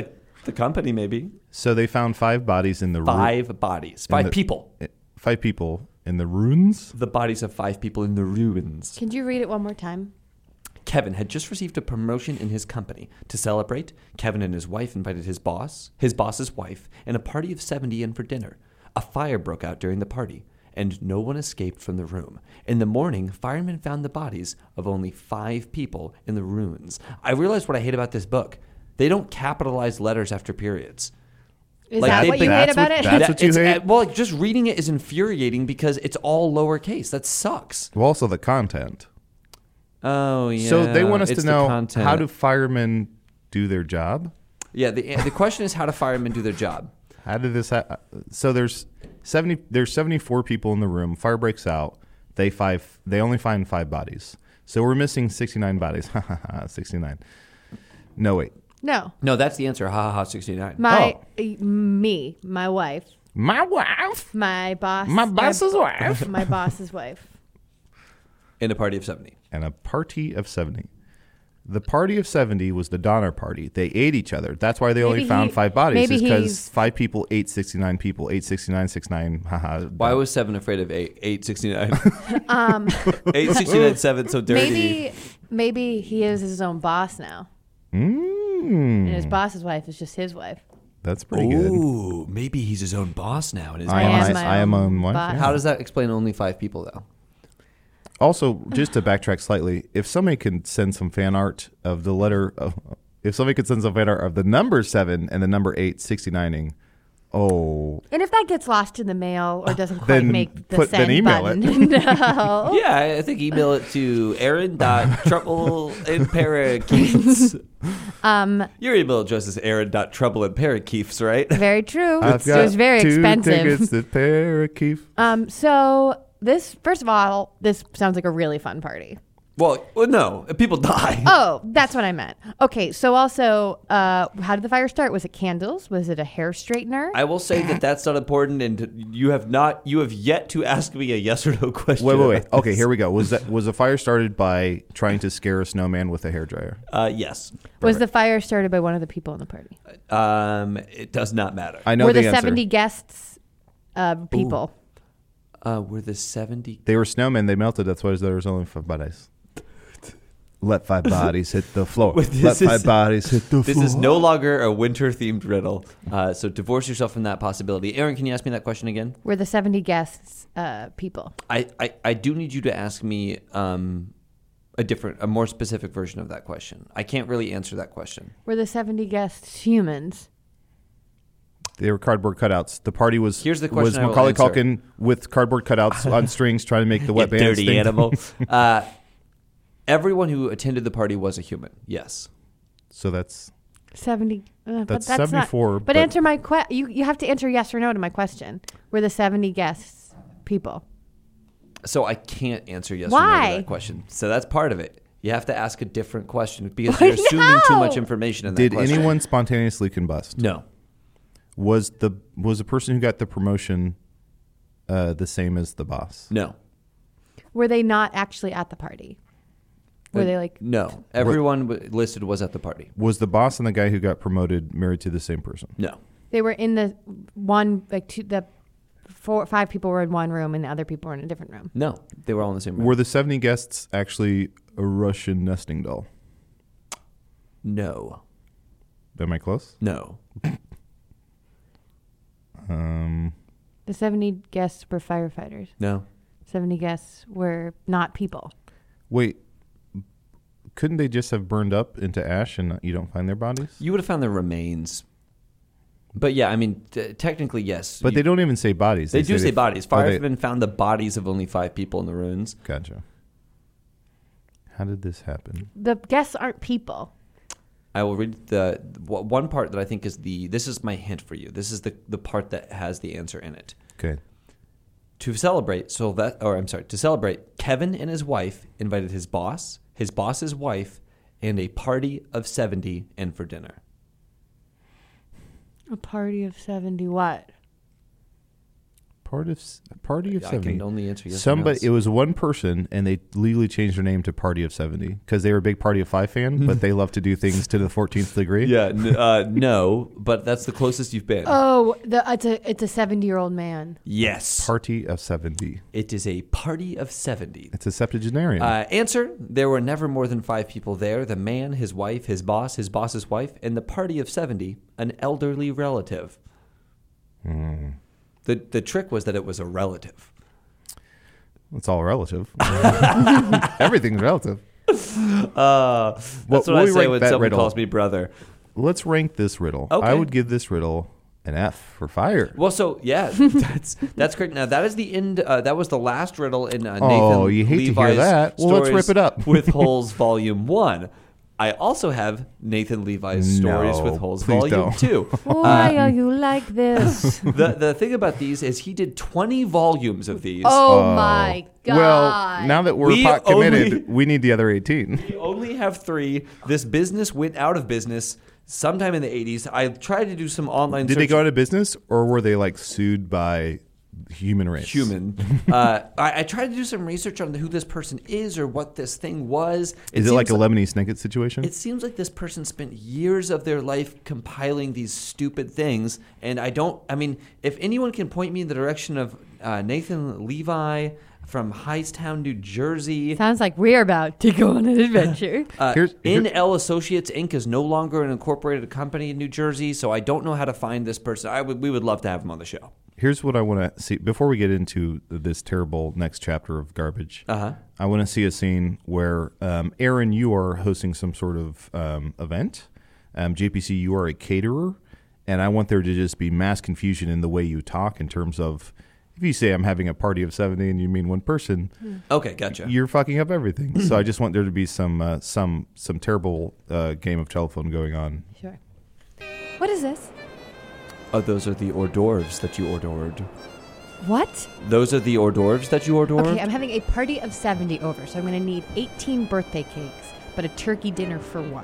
The company, maybe. So they found five bodies in the ru- Five bodies. Five the- people. Five people in the ruins. The bodies of five people in the ruins. Can you read it one more time? Kevin had just received a promotion in his company. To celebrate, Kevin and his wife invited his boss, his boss's wife, and a party of seventy in for dinner. A fire broke out during the party, and no one escaped from the room. In the morning, firemen found the bodies of only five people in the ruins. I realized what I hate about this book. They don't capitalize letters after periods. Is Like, that they- what you that's hate about what- it? that's That- what you it's- hate? uh, Well, just reading it is infuriating because it's all lowercase. That sucks. Well, also the content. Oh, yeah. So they want us It's to the know, content. how do firemen do their job? Yeah, the the question is how do firemen do their job? How did this ha- So there's seventy there's seventy-four people in the room. Fire breaks out. They five they only find five bodies. So we're missing sixty-nine bodies. sixty-nine. No, wait. No. No, that's the answer. Ha ha ha. Sixty-nine. My, Oh. uh, me, my wife, My wife. my boss. My boss's wife. My boss's wife. In a party of seventy. And a party of seventy. The party of seventy was the Donner Party. They ate each other. That's why they only Maybe found he- five bodies. maybe Is because he's- five people ate sixty-nine people. Eight sixty-nine, sixty-nine. Haha. Why was seven afraid of eight? Eight sixty-nine. um, eight sixty-nine. Seven. So dirty. Maybe, maybe he is his own boss now, Mm, and his boss's wife is just his wife. that's pretty good. Ooh, maybe he's his own boss now. And his I I am am my- my I am own own wife, boss. yeah. How does that explain only five people though? Also, just to backtrack slightly, if somebody can send some fan art of the letter, of, if somebody could send some fan art of the number seven and the number eight, sixty-nining, oh, And if that gets lost in the mail or doesn't quite Then make the put- then send email it. button, no. Yeah, I I think email it to Aaron dot trouble and parakeets. Um, Your email address is Aaron dot trouble and parakeets, right? very true. I've It was got very two expensive. tickets to Parakeet. Um, so this, first of all, this sounds like a really fun party. Well, well, no, people die. Oh, that's what I meant. Okay, so also, uh, how did the fire start? Was it candles? Was it a hair straightener? I will say that that's not important, and you have not, you have yet to ask me a yes or no question. Wait, wait, wait. about Okay, this. here we go. Was that was a fire started by trying to scare a snowman with a hairdryer? Uh, yes. Was the fire started by one of the people in the party? Um, it does not matter. I know Were the, the, answer. seventy guests uh, people? Uh, were the seventy? They were snowmen. They melted. That's why there was only five bodies. Let five bodies hit the floor. Wait, this Let is- five bodies hit the This floor. is no longer a winter-themed riddle. Uh, so divorce yourself from that possibility. Aaron, can you ask me that question again? Were the seventy guests uh, people? I, I, I do need you to ask me um, a different, a more specific version of that question. I can't really answer that question. Were the seventy guests humans? They were cardboard cutouts. The party was Here's the was question I will Macaulay answer. Culkin with cardboard cutouts on strings trying to make the wet You band dirty sting. animal. uh, everyone who attended the party was a human. Yes. So that's Seventy. Uh, but That's that's not- seventy-four, But, but- answer my question. You you have to answer yes or no to my question. Were the seventy guests people? So I can't answer yes or no Why? to that question. So that's part of it. You have to ask a different question because you're assuming too much No! information in that did question. anyone spontaneously combust? No. Was the was the person who got the promotion uh, the same as the boss? No. Were they not actually at the party? Were Uh, they like? No. Everyone w- listed was at the party. Was the boss and the guy who got promoted married to the same person? No. They were in the one like two the four five people were in one room and the other people were in a different room. No. They were all in the same room. Were the seventy guests actually a Russian nesting doll? No. Am I close? No. Um, The seventy guests were firefighters. No. Seventy guests were not people. wait, couldn't they just have burned up into ash and you don't find their bodies? You would have found their remains. But yeah, I mean, t- technically, yes. But You- they don't even say bodies. They, do say they- bodies. oh, they- Firemen found the bodies of only five people in the ruins. Gotcha. How did this happen? The guests aren't people. I will read the w- one part that I think is the. This is my hint for you. This is the the part that has the answer in it. Okay. To celebrate, so that, or I'm sorry, to celebrate, Kevin and his wife invited his boss, his boss's wife, and a party of seventy in for dinner. A party of seventy what? Part of s- Party of I seventy. can only answer yes or Somebody. no's. It was one person, and they legally changed their name to Party of seventy because they were a big Party of Five fan, but they love to do things to the fourteenth degree. Yeah, n- uh, no, but that's the closest you've been. Oh, the, it's a it's a seventy year old man. Yes. Party of seventy. It is a party of seventy. It's a septuagenarian. Uh, answer, there were never more than five people there. The man, his wife, his boss, his boss's wife, and the party of seventy, an elderly relative. Hmm. The the trick was that it was a relative. It's all relative. Everything's relative. Uh, that's Well, what will I we say rank when that someone riddle? calls me brother. Let's rank this riddle. Okay. I would give this riddle an F for fire. Well, so yeah, that's that's correct. Now that is the end. Uh, that was the last riddle in uh, Nathan Oh, you hate to hear Levi's that. Well, let's Stories rip it up. with Holes Volume One. I also have Nathan Levi's Stories No, with Holes please Volume don't. Two. Why are you like this? the the thing about these is he did twenty volumes of these. Oh my god! Well, now that we're We pot committed, only- we need the other eighteen. We only have three. This business went out of business sometime in the eighties. I tried to do some online. Did they search- go out of business, or were they like sued by human race? Human. uh, I, I tried to do some research on who this person is or what this thing was. Is it like a seems Lemony Snicket situation? It seems like this person spent years of their life compiling these stupid things, and I don't. I mean, if anyone can point me in the direction of uh, Nathan Levi from Hightstown, New Jersey. Sounds like we're about to go on an adventure. Uh, Here's- N here- L Associates Incorporated is no longer an incorporated company in New Jersey, so I don't know how to find this person. I would, we would love to have him on the show. Here's what I want to see before we get into this terrible next chapter of garbage. Uh-huh. I want to see a scene where, um, Aaron, you are hosting some sort of um, event. Um, J P C, you are a caterer. And I want there to just be mass confusion in the way you talk in terms of if you say I'm having a party of seventy and you mean one person, Okay, gotcha. you're fucking up everything. So I just want there to be some uh, some some terrible uh, game of telephone going on. Sure. What is this? Oh, those are the hors d'oeuvres that you ordered. What? Those are the hors d'oeuvres that you ordered? Okay, I'm having a party of seventy over, so I'm going to need eighteen birthday cakes, but a turkey dinner for one.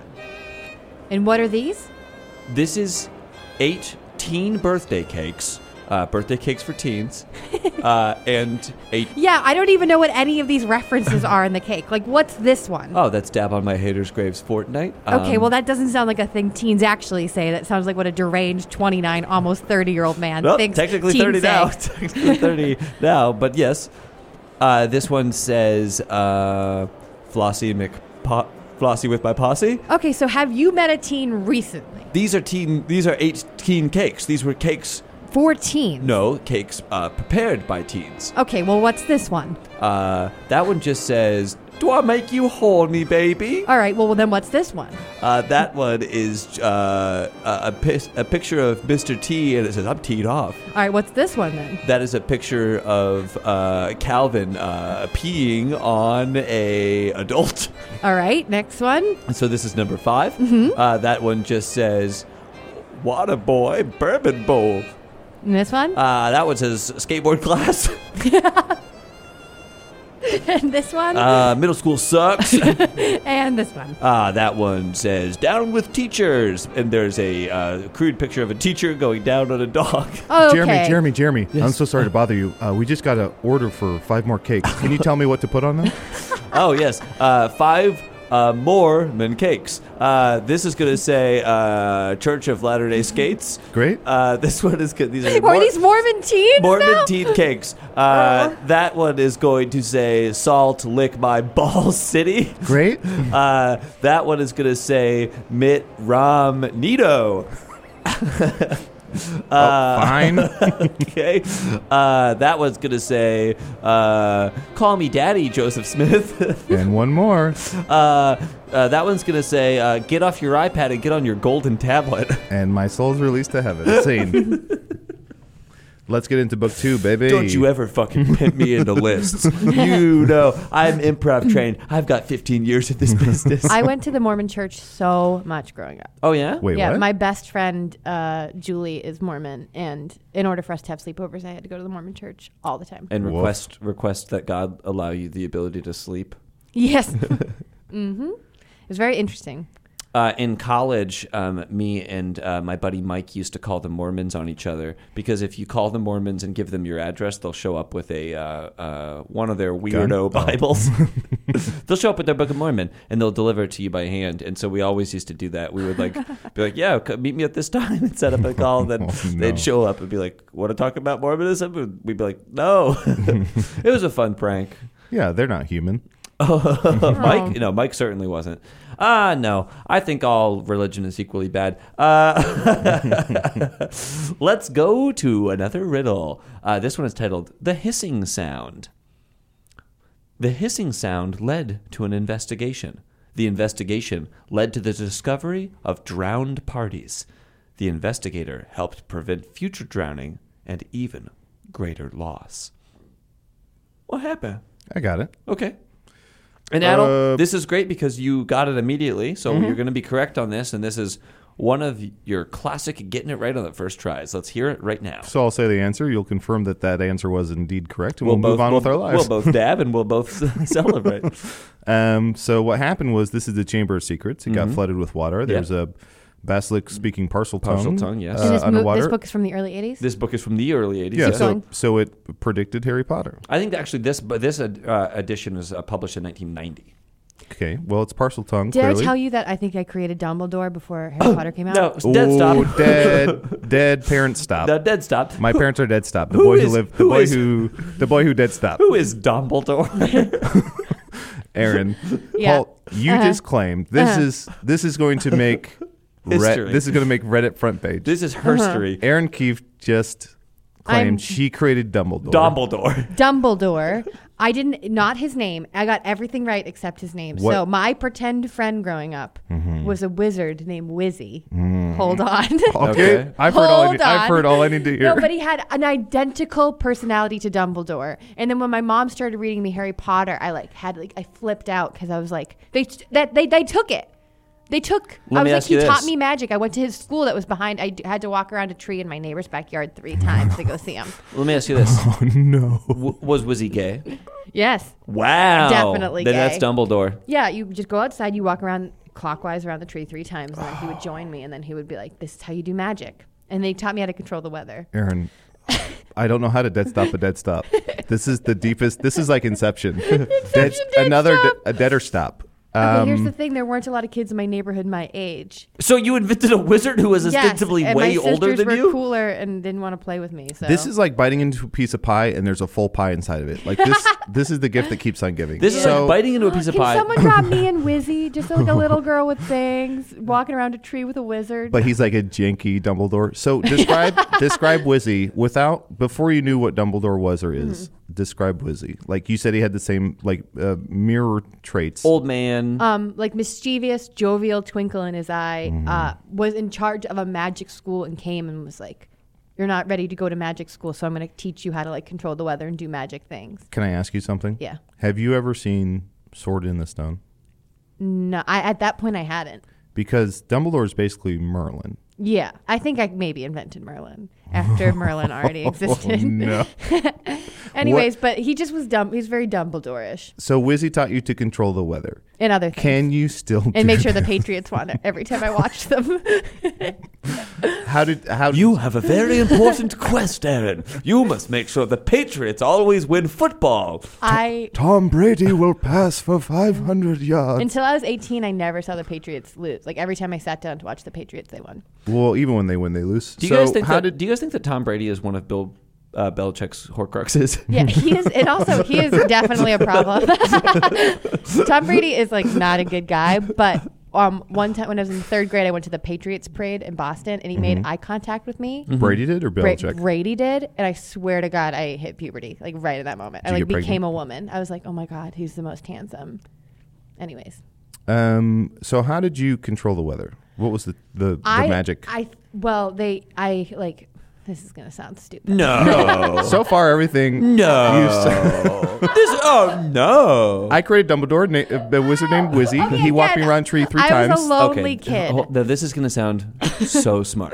And what are these? This is eight teen birthday cakes, uh, birthday cakes for teens, uh, and eight. Yeah, I don't even know what any of these references are in the cake. Like, what's this one? Oh, that's Dab on My Haters Graves Fortnite. Okay, Um, well, that doesn't sound like a thing teens actually say. That sounds like what a deranged twenty-nine, almost thirty-year-old man well, thinks technically teens thirty say. now. Technically thirty now, but yes. Uh, this one says uh, Flossie McPo- Flossie with my posse. Okay, so have you met a teen recently? These are teen. These are eight teen cakes. These were cakes. For teens? No, cakes uh, prepared by teens. Okay, well, what's this one? Uh, that one just says, "Do I make you horny, baby?" All right, well, then what's this one? Uh, that one is uh, a, a, pis- a picture of Mister T, and it says, "I'm teed off." All right, what's this one then? That is a picture of uh, Calvin uh, peeing on a adult. All right, next one. So this is number five. Mm-hmm. Uh, that one just says, "Water boy, bourbon bowl." And this one? Uh, that one says skateboard class. And this one? Uh, middle school sucks. And this one. Ah, that one says down with teachers, and there's a uh, crude picture of a teacher going down on a dog. Oh, okay. Jeremy, Jeremy, Jeremy, I'm so sorry to bother you. Uh, we just got an order for five more cakes. Can you tell me what to put on them? Oh yes, uh, five uh, more than cakes. Uh, this is gonna say uh, Church of Latter Day Skates. Great. Uh, this one is good. These are Are Mor- these Mormon teens Mormon now? teen cakes. Uh, that one is going to say Salt Lick My Balls City. Great. Uh, that one is going to say Mitt Romnito. oh, fine. Okay. Uh, that one's going to say uh, Call Me Daddy, Joseph Smith. And one more. uh, uh, that one's going to say uh, Get off your iPad and get on your golden tablet. And my soul's released to heaven. Scene. Let's get into book two, baby. Don't you ever fucking pin me into lists. You know, I'm improv trained. I've got fifteen years of this business. I went to the Mormon church so much growing up. Oh, yeah? Wait, yeah, what? my best friend, uh, Julie, is Mormon. And in order for us to have sleepovers, I had to go to the Mormon church all the time. And Woof. request request that God allow you the ability to sleep. Yes. Mm-hmm. It was very interesting. Uh, in college, um, me and uh, my buddy Mike used to call the Mormons on each other because if you call the Mormons and give them your address, they'll show up with a uh, uh, one of their weirdo Gun? Bibles. They'll show up with their Book of Mormon and they'll deliver it to you by hand. And so we always used to do that. We would like be like, "Yeah, c- meet me at this time," and set up a call. And then Oh, no. they'd show up and be like, "Want to talk about Mormonism?" And we'd be like, "No." It was a fun prank. Yeah, they're not human. Mike, no, Mike certainly wasn't. Ah, uh, no. I think all religion is equally bad. Uh, let's go to another riddle. Uh, this one is titled "The Hissing Sound." The hissing sound led to an investigation. The investigation led to the discovery of drowned parties. The investigator helped prevent future drowning and even greater loss. What happened? I got it. Okay. And Adel, Uh, this is great because you got it immediately, so Mm-hmm. you're going to be correct on this, and this is one of your classic getting it right on the first tries. Let's hear it right now. So I'll say the answer. You'll confirm that that answer was indeed correct, and we'll, both, move on we'll, with our lives. We'll both dab and we'll both celebrate. Um, so what happened was this is the Chamber of Secrets. It got flooded with water. There's a basilisk speaking parcel tongue. Parcel tongue, yes. uh, And this, mo- underwater. this book is from the early eighties. This book is from the early eighties. yeah, yes. so going. so it predicted Harry Potter. I think actually this but this uh, edition was uh, published in nineteen ninety. Okay, well it's parcel tongue. Did clearly. I tell you that I think I created Dumbledore before Harry Potter came out? No, it's dead Ooh, stop. dead, dead parents stop. No, dead stop. My parents are dead stop. The Who boy who is- lived. The who boy is- who. The boy who dead stop. Who is Dumbledore? Aaron. Yeah. Paul, you Uh-huh. just claimed this Uh-huh. is this is going to make. Re- History. this is going to make Reddit front page. This is herstory. Aaron Keefe just claimed I'm- she created Dumbledore. Dumbledore. Dumbledore. I didn't, not his name. I got everything right except his name. What- So my pretend friend growing up was a wizard named Wizzy. Mm. Hold on. Okay, Okay. I've heard all. I Hold need, I've on. heard all I need to hear. No, but he had an identical personality to Dumbledore. And then when my mom started reading me Harry Potter, I like had like I flipped out because I was like, they that they they took it. They took. Let I me was like, ask he you taught this. me magic. I went to his school that was behind. I d- had to walk around a tree in my neighbor's backyard three times to go see him. Let me ask you this: oh no. w- Was Wizzy gay? Yes. Wow, Definitely Then gay. that's Dumbledore. Yeah, you just go outside, you walk around clockwise around the tree three times, and then he would join me, and then he would be like, "This is how you do magic." And they taught me how to control the weather. Aaron, I don't know how to dead stop a dead stop. This is the deepest. This is like Inception. dead, dead another stop. de- a deader stop. Okay, here's Um, the thing: there weren't a lot of kids in my neighborhood my age. So you invented a wizard who was ostensibly yes, and way my older sisters than were you? cooler and didn't want to play with me. So This is like biting into a piece of pie and there's a full pie inside of it. Like this. This is the gift that keeps on giving. This is so, like biting into a piece of Can pie. someone drop me and Wizzy, just like a little girl with things, walking around a tree with a wizard? But he's like a janky Dumbledore. So describe describe Wizzy without before you knew what Dumbledore was or is. Mm-hmm. Describe Wizzy. Like you said, he had the same like uh, mirror traits. Old man. um, like mischievous, jovial twinkle in his eye, Mm-hmm. uh, was in charge of a magic school and came and was like, "You're not ready to go to magic school, so I'm going to teach you how to like control the weather and do magic things." Can I ask you something? Yeah. Have you ever seen Sword in the Stone? No, I, at that point I hadn't. Because Dumbledore is basically Merlin. Yeah, I think I maybe invented Merlin after Merlin already existed. Oh, no. Anyways, but he just was dumb. He's very Dumbledore-ish So Wizzy taught you to control the weather. and other things. Can you still do and make sure the that? Patriots won every time I watched them. How did how You have a very important quest, Aaron. You must make sure the Patriots always win football. I Tom Brady will pass for five hundred yards. until I was eighteen, I never saw the Patriots lose. Like every time I sat down to watch the Patriots, they won. Well, even when they win, they lose. Do you so guys think how that? did Do you guys think that Tom Brady is one of Bill uh, Belichick's Horcruxes? Yeah, he is, and also he is definitely a problem. Tom Brady is like not a good guy, but um, one time when I was in third grade, I went to the Patriots parade in Boston, and he made eye contact with me. Brady did or Bra- Belichick? Brady did, and I swear to God, I hit puberty like right at that moment. Did I you like get became pregnant? a woman. I was like, oh my God, he's the most handsome. Anyways, Um. So how did you control the weather? What was the the, the I magic? I well, they I like. This is gonna sound stupid. No. so far, everything. No. you said- this, oh no. I created Dumbledore, na- a wizard named Wizzy. Okay, he walked me again, around tree three I times. was a lonely kid. Hold- now, this is going to sound so smart.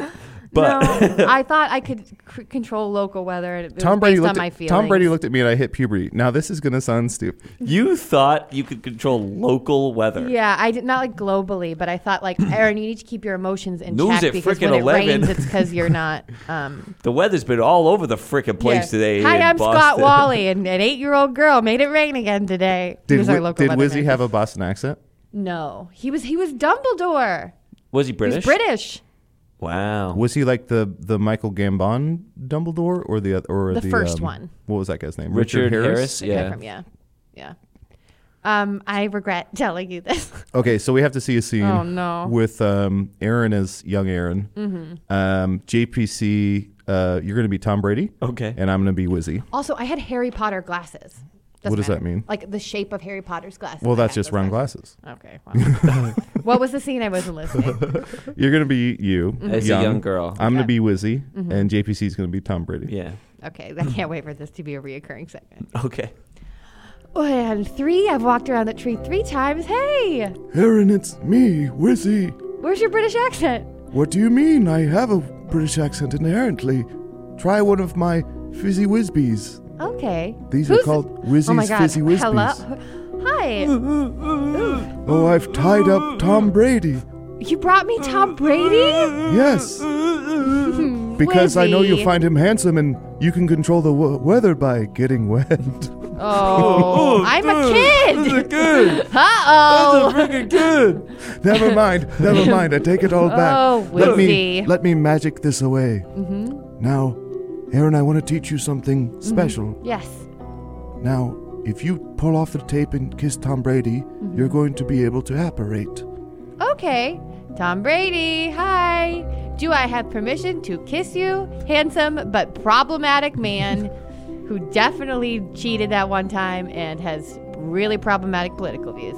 But no, I thought I could c- control local weather, and it was Tom Brady based looked on my at, feelings. Tom Brady looked at me and I hit puberty. Now this is going to sound stupid. you thought you could control local weather. Yeah, I did not like globally, but I thought like Aaron, you need to keep your emotions in News check at because frickin' when it eleven. rains, it's because you're not. Um, The weather's been all over the frickin' place yeah. today. Hi, in I'm Boston. Scott Wally, and an eight-year-old girl made it rain again today. He Did, was our Wi- local did weatherman. Wizzy have a Boston accent? No, he was he was Dumbledore. Was he He British? was British. Wow. Was he like the the Michael Gambon Dumbledore or the oth- or The the, first um, one. What was that guy's name? Richard Harris? The guy Yeah. from- yeah, yeah. Um, I regret telling you this. Okay, so we have to see a scene Oh, no. with um, Aaron as young Aaron. Mm-hmm. Um, J P C, uh, you're going to be Tom Brady. Okay. And I'm going to be Wizzy. Also, I had Harry Potter glasses. Doesn't What does that matter. mean? Like the shape of Harry Potter's glasses. Well, I that's had just those round glasses. glasses. Okay. Wow. What was the scene? I wasn't listening. You're going to be you, As a young girl. I'm going to Okay. be Wizzy, Mm-hmm. and J P C is going to be Tom Brady. Yeah. Okay, I can't wait for this to be a reoccurring segment. Okay. Oh, and three, I've walked around the tree three times. Hey, Aaron, it's me, Wizzy. where's your British accent? What do you mean? I have a British accent inherently. Try one of my fizzy whizbees. Okay. These Who's- are called Wizzy's oh my God. Fizzy Whizbees. Hello. Hi. Oh, I've tied up Tom Brady. You brought me Tom Brady? Yes, because I know you'll Wizzy. find him handsome and you can control the w- weather by getting wet. Oh, I'm a kid. Uh-oh. Freaking good. Never mind, never mind. I take it all back. Oh, let me Wizzy. let me magic this away. Mm-hmm. Now, Aaron, I want to teach you something special. Yes. Now, if you pull off the tape and kiss Tom Brady, Mm-hmm. you're going to be able to apparate. Okay. Tom Brady, hi. Do I have permission to kiss you, handsome but problematic man who definitely cheated that one time and has really problematic political views?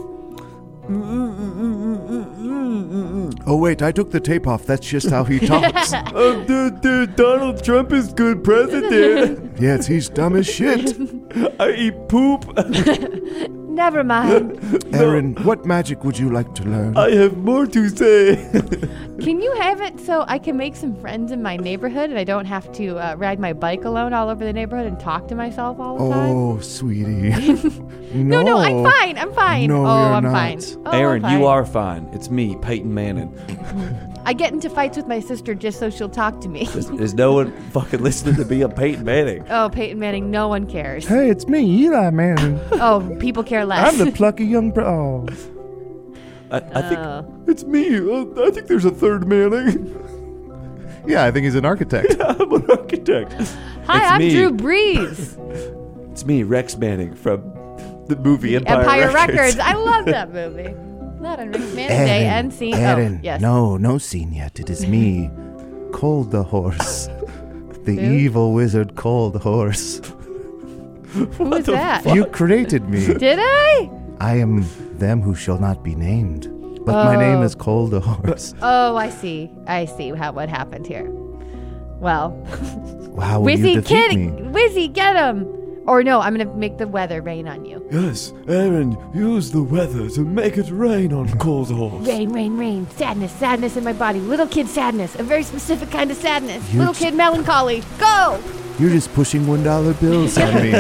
Oh wait, I took the tape off. That's just how he talks. Oh, dude, dude, Donald Trump is good president. Yes, he's dumb as shit. I eat poop. Never mind. Aaron, what magic would you like to learn? I have more to say. Can you have it so I can make some friends in my neighborhood and I don't have to uh, ride my bike alone all over the neighborhood and talk to myself all the time? Oh, sweetie. No, no, I'm fine. I'm fine. No, oh, you're I'm not. fine. Oh, Aaron, I'm you fine. are fine. It's me, Peyton Manning. I get into fights with my sister just so she'll talk to me. There's, there's no one fucking listening to me. I'm Peyton Manning. Oh, Peyton Manning, no one cares. Hey, it's me, Eli Manning. Oh, people care less. I'm the plucky young bro. Oh. I, I think Oh. it's me. Uh, I think there's a third Manning. Yeah, I think he's an architect. I'm an architect. Hi, It's I'm me. Drew Brees. It's me, Rex Manning from the movie Empire, Empire Records. Records. I love that movie. Not on Rick Manning Day and scene. Aaron, oh, yes. no, no scene yet. It is me, Cold the Horse. The Who? evil wizard Cold Horse. Who was that? You created me. Did I? I am them who shall not be named. But my name Oh. is Cold the Horse. Oh, I see. I see how what happened here. Well, Wow, will you Wizzy, defeat kid, me? Wizzy, get him. Or no, I'm gonna make the weather rain on you. Yes, Aaron, use the weather to make it rain on Cold Horse. Rain, rain, rain. Sadness, sadness in my body. Little kid sadness. A very specific kind of sadness. You Little j- kid melancholy. Go. You're just pushing one dollar bills on me.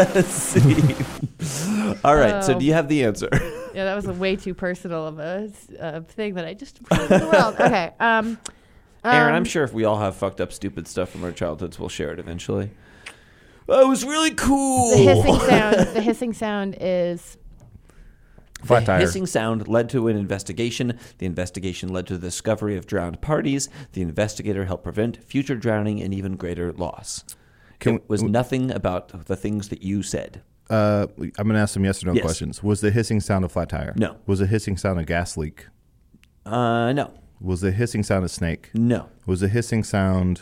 All right, so Oh. do you have the answer? Yeah, that was a way too personal of a, a thing that I just put into the world. Okay. Um, Aaron, um, I'm sure if we all have fucked up, stupid stuff from our childhoods, we'll share it eventually. That was really cool. the hissing sound. The hissing sound is Flat The tire. hissing sound led to an investigation. The investigation led to the discovery of drowned parties. The investigator helped prevent future drowning and even greater loss. Can it was we- nothing about the things that you said. Uh, I'm going to ask some yes or no Yes. questions. Was the hissing sound a flat tire? No. Was the hissing sound a gas leak? Uh, no. Was the hissing sound a snake? No. Was the hissing sound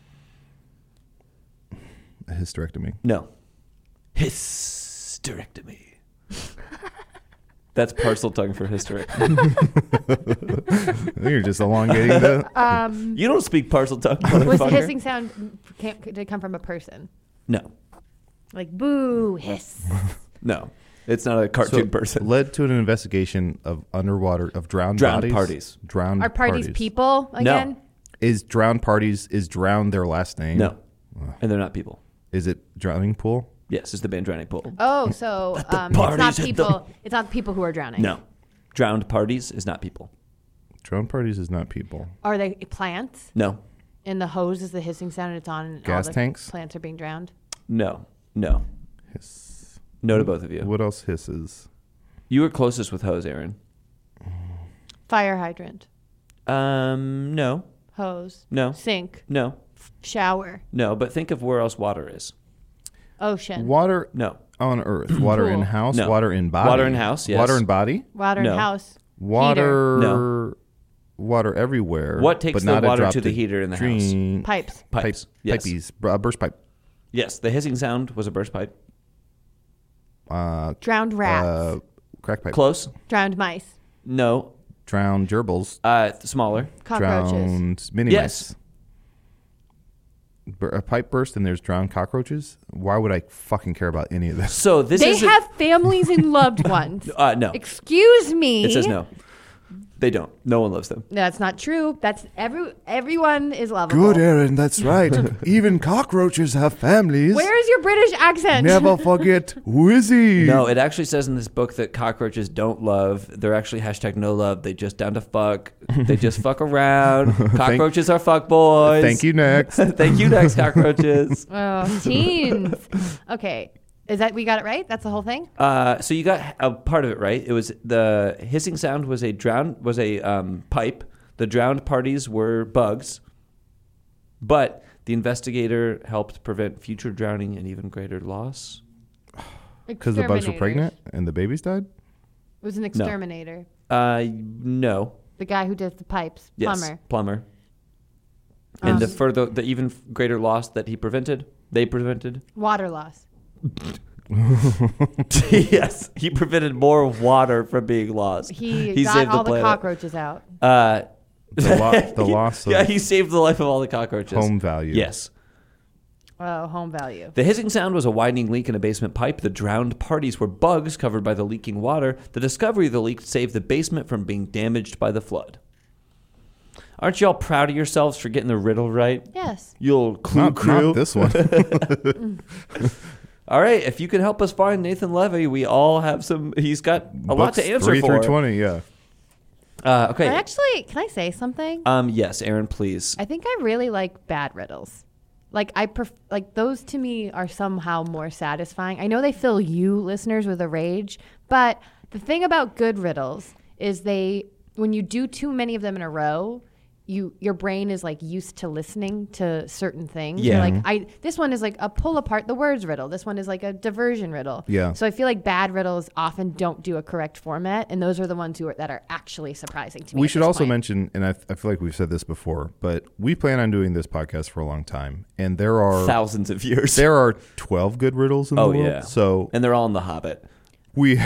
a hysterectomy? No. Hysterectomy. That's parcel tongue for hysterectomy. You're just elongating the. um, You don't speak parcel tongue, was the motherfucker. hissing sound came, did it come from a person? No. Like boo, hiss. No. It's not a cartoon So, person. led to an investigation of underwater of drowned, Drowned bodies. parties. Drowned Are parties, parties people again? Is drowned parties, is drowned their last name? No. And they're not people. Is it drowning pool? Yes, it's the band Drowning Pool. Oh, so um, it's not parties at people. It's not people who are drowning. No. Drowned parties is not people. Drowned parties is not people. Are they plants? No. And the hose is the hissing sound, and it's on. And Gas all the tanks? Plants are being drowned. No. No. Hiss. No to both of you. What else hisses? You were closest with hose, Aaron. Fire hydrant, Um, no. hose, No. sink, No. shower, No, but think of where else water is. ocean, Water No. on Earth. Water in Pool. house. No. Water in body. Water in house, yes. Water in body. water No. in house, Water. No. Water everywhere. What takes but the not a water drop to the heater in the house? drink. pipes, Pipes. Pipe, Yes. Pipeys. Uh, burst pipe. Yes, the hissing sound was a burst pipe. Uh, drowned rats, uh, crack pipe. Close. drowned mice, No. Drowned gerbils. Uh, smaller. cockroaches. Drowned mini Yes. mice. Bur- A pipe burst and there's drowned cockroaches. Why would I fucking care about any of this? So this They is have families and loved ones. uh no. Excuse me. It says no. They don't. No one loves them. That's not true. That's every everyone is lovable. Good, Aaron, that's right. Even cockroaches have families. Where is your British accent? Never forget Wizzy. No, it actually says in this book that cockroaches don't love. They're actually hashtag no love. They just down to fuck. They just fuck around. Cockroaches are fuck boys. Thank you, next. Thank you, next cockroaches. Oh, teens. Okay. Is that we got it right? That's the whole thing? Uh, so you got a part of it right. It was the hissing sound was a drowned was a um, pipe. The drowned parties were bugs, but the investigator helped prevent future drowning and even greater loss. Because the bugs were Exterminators. pregnant and the babies died? It was an exterminator. Uh, no. The guy who does the pipes. Yes. Plumber. Plumber. Um, And the further, the even greater loss that he prevented, they prevented. Water loss. Yes, he prevented more water from being lost. He, got saved all the, planet. cockroaches out. Uh, The, lo- the loss of yeah, he saved the life of all the cockroaches. home value. Yes. Oh, home value. The hissing sound was a widening leak in a basement pipe. The drowned parties were bugs covered by the leaking water. The discovery of the leak saved the basement from being damaged by the flood. Aren't you all proud of yourselves for getting the riddle right? Yes. You old clue Not, crew. not this one. All right, if you can help us find Nathan Levy, we all have some. He's got a lot Books to answer three for. through twenty, yeah. Uh, okay. But actually, can I say something? Um. Yes, Aaron, please. I think I really like bad riddles. Like I pref- like those to me are somehow more satisfying. I know they fill you listeners with a rage, but the thing about good riddles is they when you do too many of them in a row, you your brain is like used to listening to certain things. You're Yeah. like I this one is like a pull apart the words riddle. This one is like a diversion riddle. Yeah. So I feel like bad riddles often don't do a correct format, and those are the ones who are that are actually surprising to me. We at should this also point. mention, and I, I feel like we've said this before, but we plan on doing this podcast for a long time, and there are Thousands of years. there are twelve good riddles in Oh, the world. yeah. So and they're all in The Hobbit. we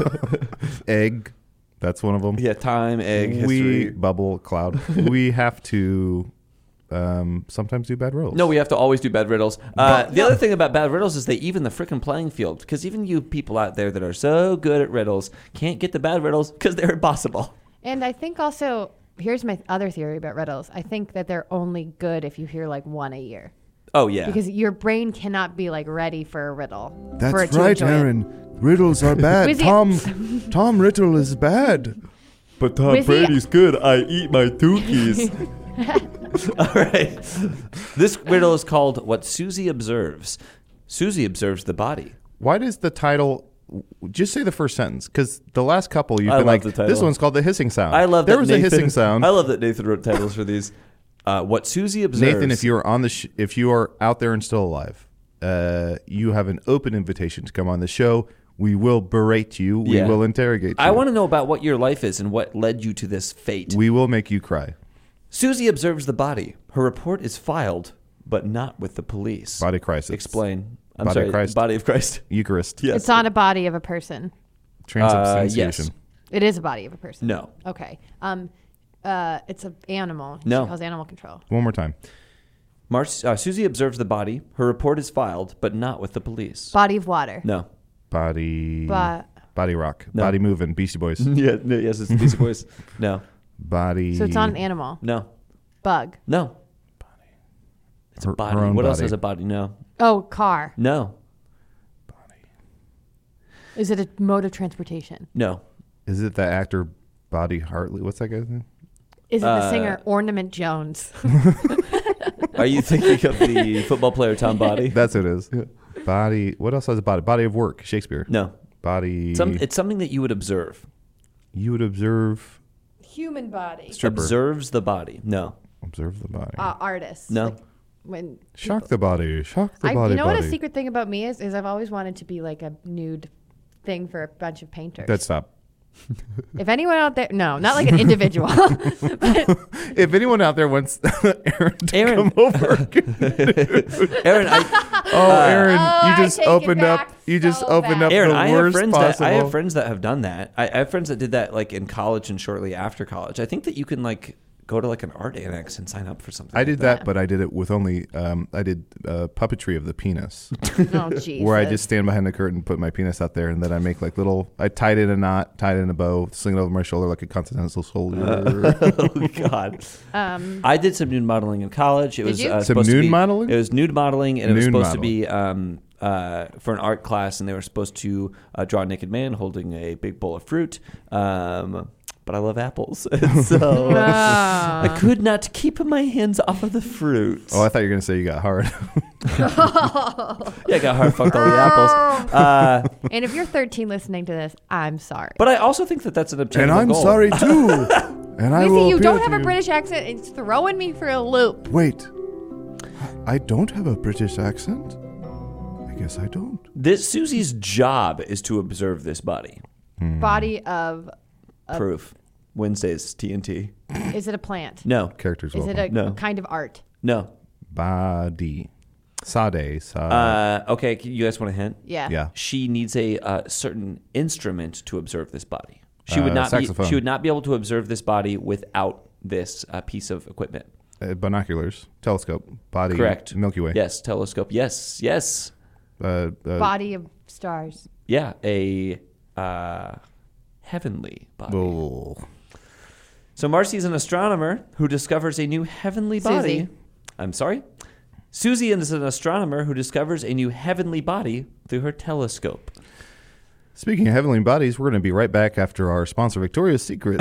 egg, that's one of them. Yeah, time, egg, we history. bubble cloud. We have to um, sometimes do bad riddles. No, we have to always do bad riddles. Uh, the other thing about bad riddles is they even the frickin' playing field, because even you people out there that are so good at riddles can't get the bad riddles because they're impossible. And I think also, here's my other theory about riddles. I think that they're only good if you hear like one a year. Oh, yeah. Because your brain cannot be like ready for a riddle. for That's it to right, enjoy it. Aaron. Riddles are bad. Wizzy- Tom Tom Riddle is bad. But Tom Wizzy- Brady's good. I eat my Twinkies. All right. This riddle is called What Susie Observes. Susie observes the body. Why does the title just say the first sentence? Because the last couple you've I been love like, the title. this one's called the hissing sound. I love there that was Nathan, a hissing sound. I love that Nathan wrote titles for these. Uh, what Susie observes. Nathan, if you are on the sh- if you are out there and still alive, uh, you have an open invitation to come on the show. We will berate you. We Yeah. will interrogate you. I want to know about what your life is and what led you to this fate. We will make you cry. Susie observes the body. Her report is filed, but not with the police. Body crisis. Explain. I'm Body sorry. of Christ. Body of Christ. Eucharist. Yes. It's on a body of a person. Transubstantiation. yes. It is a body of a person. No. Okay. Um, uh, it's an animal. No. She calls animal control. One more time. Mar- uh, Susie observes the body. Her report is filed, but not with the police. Body of water. No. Body. Ba- body rock. No. Body moving. Beastie Boys. Yeah. No, yes, it's the Beastie Boys. No. Body. So it's on an animal. No. Bug. No. It's a Her- body. her own What else body. has a body? No. Oh, car. No. Is it a mode of transportation? No. Is it that actor Buddy Hartley? What's that guy's name? Is it the Uh, singer Ornament Jones? Are you thinking of the football player Tom Body? That's what it is. Body. What else has a body? Body of work. Shakespeare. No. Body. Some, it's something that you would observe. you would observe. Human body. Stripper. Observes the body. No. Observe the body. Uh, artist. No. Like, when Shock people- the body. Shock the I, body. you know what body. a secret thing about me is? Is I've always wanted to be like a nude thing for a bunch of painters. That stop. If anyone out there, no, not like an individual. If anyone out there wants Aaron to Aaron. come over, Aaron, I, oh, Aaron, Oh, you I just take it opened up. back You just so opened bad. up Aaron, the I have worst friends possible. that I have friends that have done that. I, I have friends that did that like in college and shortly after college. I think that you can like go to like an art annex and sign up for something. I like did that, but I did it with only. Um, I did uh, puppetry of the penis, Oh, Jesus. where I just stand behind the curtain, put my penis out there, and then I make like little. I tied it in a knot, tied it in a bow, sling it over my shoulder like a continental soldier. Oh God! Um, I did some nude modeling in college. It Did was you? uh, Some supposed to nude be- modeling? It was nude modeling, and it was Nude supposed to be um, uh, for an art class, and they were supposed to uh, draw a naked man holding a big bowl of fruit. Um, but I love apples, and so Ah. I could not keep my hands off of the fruit. Oh, I thought you were gonna say you got hard. Yeah, I got hard fucked all the apples. Uh, and if you're thirteen listening to this, I'm sorry. but I also think that that's an And obtainable I'm goal. sorry too. And I will Lizzie, you appeal don't to have a you. British accent. It's throwing me for a loop. Wait. I don't have a British accent. I guess I don't. This Susie's job is to observe this body. Body of, Proof. Wednesdays, T N T. is it a plant? No, Characters. Is welcome. it a No. kind of art? no. body? Sade. Sade. Uh, okay, you guys want a hint? Yeah. yeah. She needs a uh, certain instrument to observe this body. She would Uh, not be. saxophone. She would not be able to observe this body without this uh, piece of equipment. Uh, binoculars. Telescope. Body. Correct. Milky Way. Yes. Telescope. Yes. Yes. Uh, uh, Body of stars. Yeah. A uh, heavenly body. bull. So Marcy's an astronomer who discovers a new heavenly body. Susie. I'm sorry? Susie is an astronomer who discovers a new heavenly body through her telescope. Speaking of heavenly bodies, we're going to be right back after our sponsor, Victoria's Secret.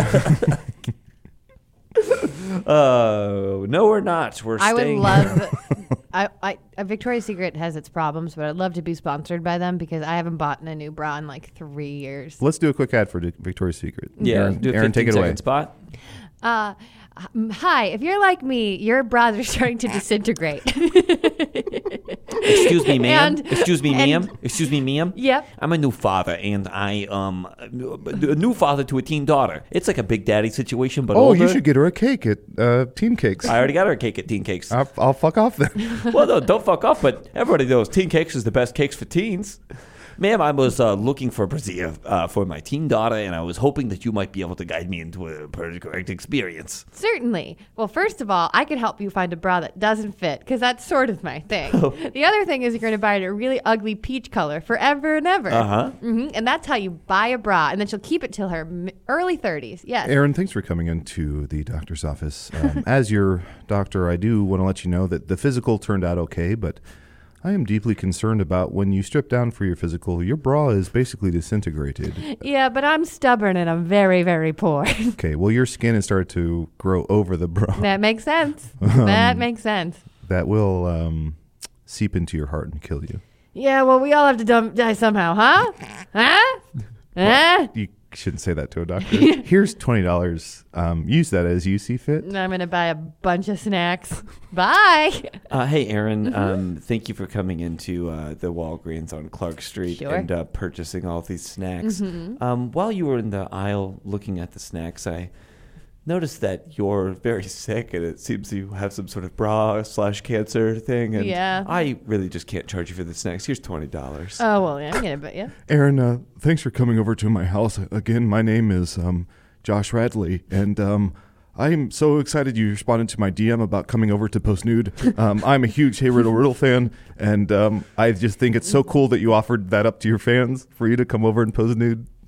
Uh, no, we're not. We're I would staying. love. I, I a Victoria's Secret has its problems, but I'd love to be sponsored by them because I haven't bought a new bra in like three years. Let's do a quick ad for Victoria's Secret. Yeah, Aaron, do a Aaron take it fifteen away. second spot. Uh, h- hi, if you're like me, your bras are starting to disintegrate. Excuse me, ma'am. And- Excuse me, and- ma'am. Excuse me, ma'am. Yep. I'm a new father, and I um a new father to a teen daughter. It's like a big daddy situation, but Oh, older. you should get her a cake at uh, Team Cakes. I already got her a cake at Teen Cakes. I'll, I'll fuck off then. Well, no, don't fuck off, but everybody knows Teen Cakes is the best cakes for teens. Ma'am, I was uh, looking for a brassiere uh, for my teen daughter, and I was hoping that you might be able to guide me into a correct experience. Certainly. Well, first of all, I can help you find a bra that doesn't fit because that's sort of my thing. Oh. The other thing is you're going to buy it a really ugly peach color forever and ever. Uh-huh. hmm And that's how you buy a bra, and then she'll keep it till her m- early thirties. Yes. Aaron, thanks for coming into the doctor's office. Um, as your doctor, I do want to let you know that the physical turned out okay, but I am deeply concerned about when you strip down for your physical, your bra is basically disintegrated. Yeah, but I'm stubborn and I'm very, very poor. Okay, well, your skin has started to grow over the bra. That makes sense. that makes sense. That will um, seep into your heart and kill you. Yeah, well, we all have to dump, die somehow, huh? Huh? Huh? You shouldn't say that to a doctor. Here's twenty dollars. Um, use that as you see fit. I'm going to buy a bunch of snacks. Bye. Uh, hey, Aaron. Mm-hmm. Um, thank you for coming into uh, the Walgreens on Clark Street Sure. and uh, purchasing all these snacks. Mm-hmm. Um, while you were in the aisle looking at the snacks, I noticed that you're very sick, and it seems you have some sort of bra slash cancer thing. And Yeah. I really just can't charge you for the snacks. Here's twenty dollars. Oh, well, yeah, I'm going to, but yeah. Aaron, uh, thanks for coming over to my house. Again, my name is um, Josh Radley, and um, I'm so excited you responded to my D M about coming over to Post Nude. Um, I'm a huge Hey Riddle Riddle fan, and um, I just think it's so cool that you offered that up to your fans for you to come over and pose nude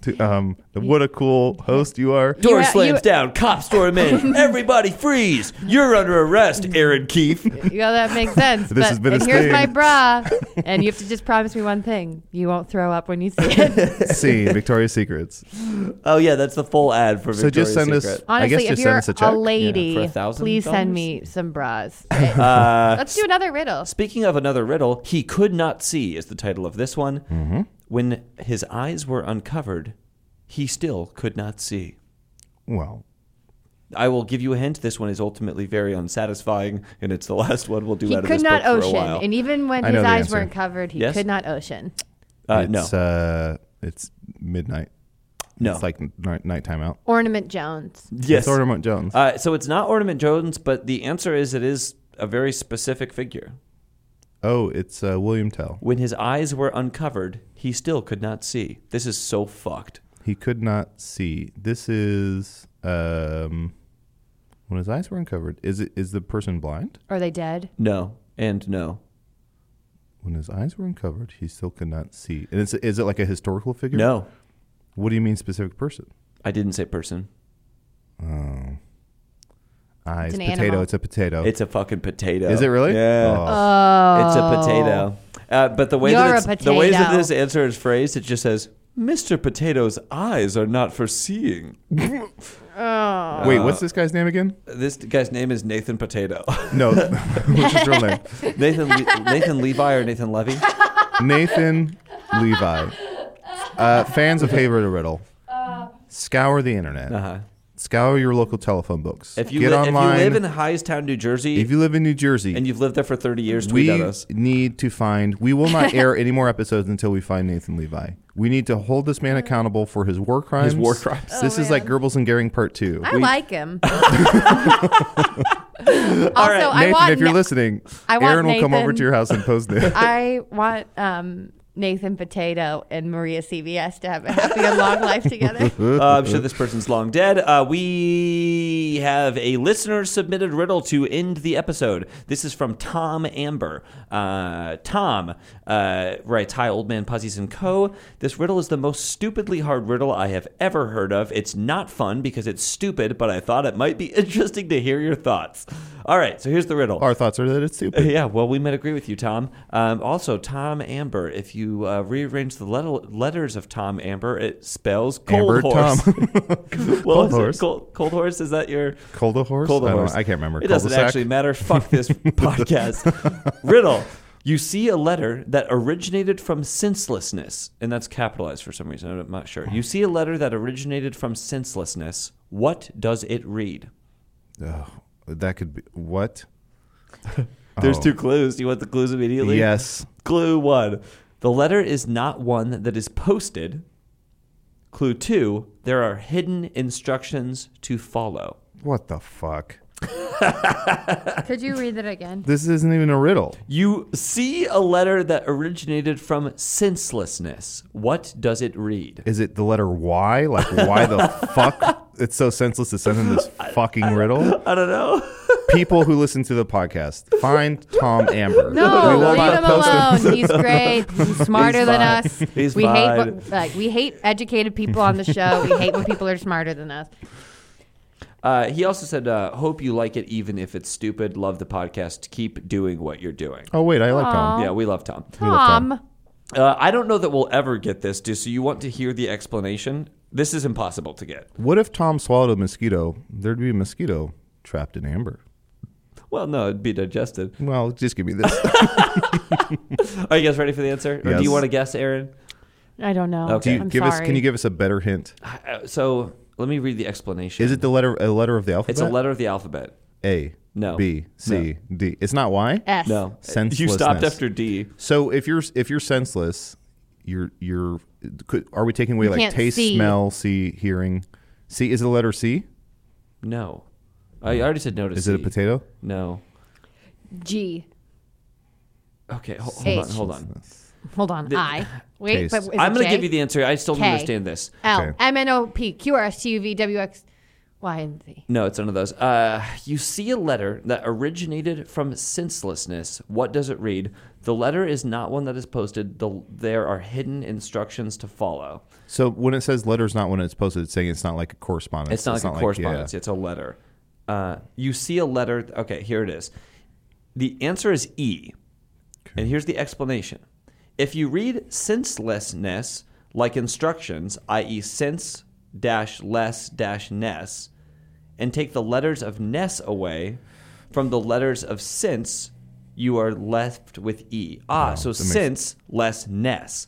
To, um, what a cool host you are. Door You- slams you- down. Cops storm in. Everybody freeze. You're under arrest, Aaron Keefe. Yeah, that makes sense. This but, has been and a here's sting. my bra. And you have to just promise me one thing. You won't throw up when you see it. See, Victoria's Secrets. Oh, yeah, that's the full ad for So Victoria's just send us. Secret. I Honestly, guess if just you're send us a check. lady, Yeah, for a thousand please send dollars? me some bras. Uh, Let's do another riddle. Speaking of another riddle, he could not see is the title of this one. Mm-hmm. When his eyes were uncovered, he still could not see. Well, I will give you a hint. This one is ultimately very unsatisfying, and it's the last one we'll do He out of could this not book for a ocean. while. And even when I his know the eyes answer. weren't covered, he Yes? could not ocean. Uh, no, it's uh, it's midnight. no. It's like night nighttime out. Ornament Jones. yes. It's Ornament Jones. Uh, so it's not Ornament Jones, but the answer is it is a very specific figure. oh, it's uh, William Tell. When his eyes were uncovered, he still could not see. This is so fucked. He could not see. This is um, when his eyes were uncovered. Is it is the person blind? Are they dead? No, and no. When his eyes were uncovered, he still could not see. And it's, is it like a historical figure? No, What do you mean specific person? I didn't say person. Oh, eyes. It's an potato. animal. It's a potato. It's a fucking potato. Is it really? Yeah. Oh. Oh. It's a potato. Uh, but the way You're that a it's, the way that potato. this answer is phrased, it just says, Mister Potato's eyes are not for seeing. Oh. Wait, what's this guy's name again? This guy's name is Nathan Potato. No, what's his real name? Nathan Le- Nathan Levi or Nathan Levy? Nathan Levi. Uh, fans of Hey Riddle Riddle, scour the internet. Uh-huh. Scour your local telephone books. If you, Get li- online. if you live in Highestown, New Jersey, if you live in New Jersey, and you've lived there for thirty years, tweet we at us. need to find. We will not air any more episodes until we find Nathan Levi. We need to hold this man accountable for his war crimes. His war crimes. This Oh, is like man. Goebbels and Goering Part Two. I We- like him. also, I Nathan, want if you're Na- listening, I want Aaron will come over Nathan- to your house and post it. I want um, Nathan Potato and Maria C V S to have a happy and long life together. Uh, I'm sure this person's long dead. Uh, we have a listener submitted riddle to end the episode. This is from Tom Amber. Uh, Tom uh, writes, "Hi, Old Man Puzzies and Co. This riddle is the most stupidly hard riddle I have ever heard of. It's not fun because it's stupid, but I thought it might be interesting to hear your thoughts." All right, so here's the riddle. Our thoughts are that it's stupid. Yeah, well, we might agree with you, Tom. Um, also, Tom Amber, if you uh, rearrange the let- letters of Tom Amber, it spells cold Amber horse. Tom. Well, Cold is it horse. Cold, cold horse, is that your... Cold a horse? Cold I, don't horse. know. I can't remember. It doesn't Cul-de-sac? actually matter. Fuck this podcast. Riddle. You see a letter that originated from senselessness, and that's capitalized for some reason. I'm not sure. You see a letter that originated from senselessness. What does it read? Oh, that could be what? There's Oh. two clues. Do you want the clues immediately? Yes. Clue one. The letter is not one that is posted. Clue two. There are hidden instructions to follow. What the fuck? Could you read it again? This isn't even a riddle. You see a letter that originated from senselessness. What does it read? Is it the letter Y? Like, why the fuck? It's so senseless to send in this fucking riddle. I don't know. People who listen to the podcast, find Tom Amber. No, We will leave not him post it. alone. He's great. He's smarter He's than fine. us. He's we hate fine. what, like we hate educated people on the show. We hate when people are smarter than us. Uh, he also said, uh, hope you like it even if it's stupid. Love the podcast. Keep doing what you're doing. Oh, wait, I like Tom. Yeah, we love Tom. love Tom. Tom. Uh, I don't know that we'll ever get this. Do so you want to hear the explanation? This is impossible to get. What if Tom swallowed a mosquito? There'd be a mosquito trapped in Amber. Well, no, it'd be digested. Well, just give me this. Are you guys ready for the answer? Or do Yes. you want to guess, Aaron? I don't know. Okay. Do you I'm give sorry. us? Can you give us a better hint? Uh, so let me read the explanation. Is it the letter a letter of the alphabet? It's a letter of the alphabet. A. No. B. C. D. It's not Y. S. No. Senselessness. You stopped after D. So if you're if you're senseless, you're you're. Could, are we taking away You like can't taste, see. smell, see, hearing? C is it the letter C? No. I already said no to Is C. it a potato? No. G. Okay, ho- hold H. on, hold on. Hold on. The- I. Wait, Taste. but is I'm it going to J? give you the answer. I still don't K. understand this. L Okay. M N O P Q R S T U V W X Y and Z. No, it's none of those. Uh, you see a letter that originated from senselessness. What does it read? The letter is not one that is posted. The, there are hidden instructions to follow. So when it says letter's not when it's posted, it's saying it's not like a correspondence. It's not like a correspondence. yeah. It's a letter. Uh, you see a letter. Okay, here it is. The answer is E. And here's the explanation. If you read senselessness like instructions, that is sense dash less dash ness, and take the letters of ness away from the letters of sense, you are left with E. Ah, Oh, so that makes- sense less ness.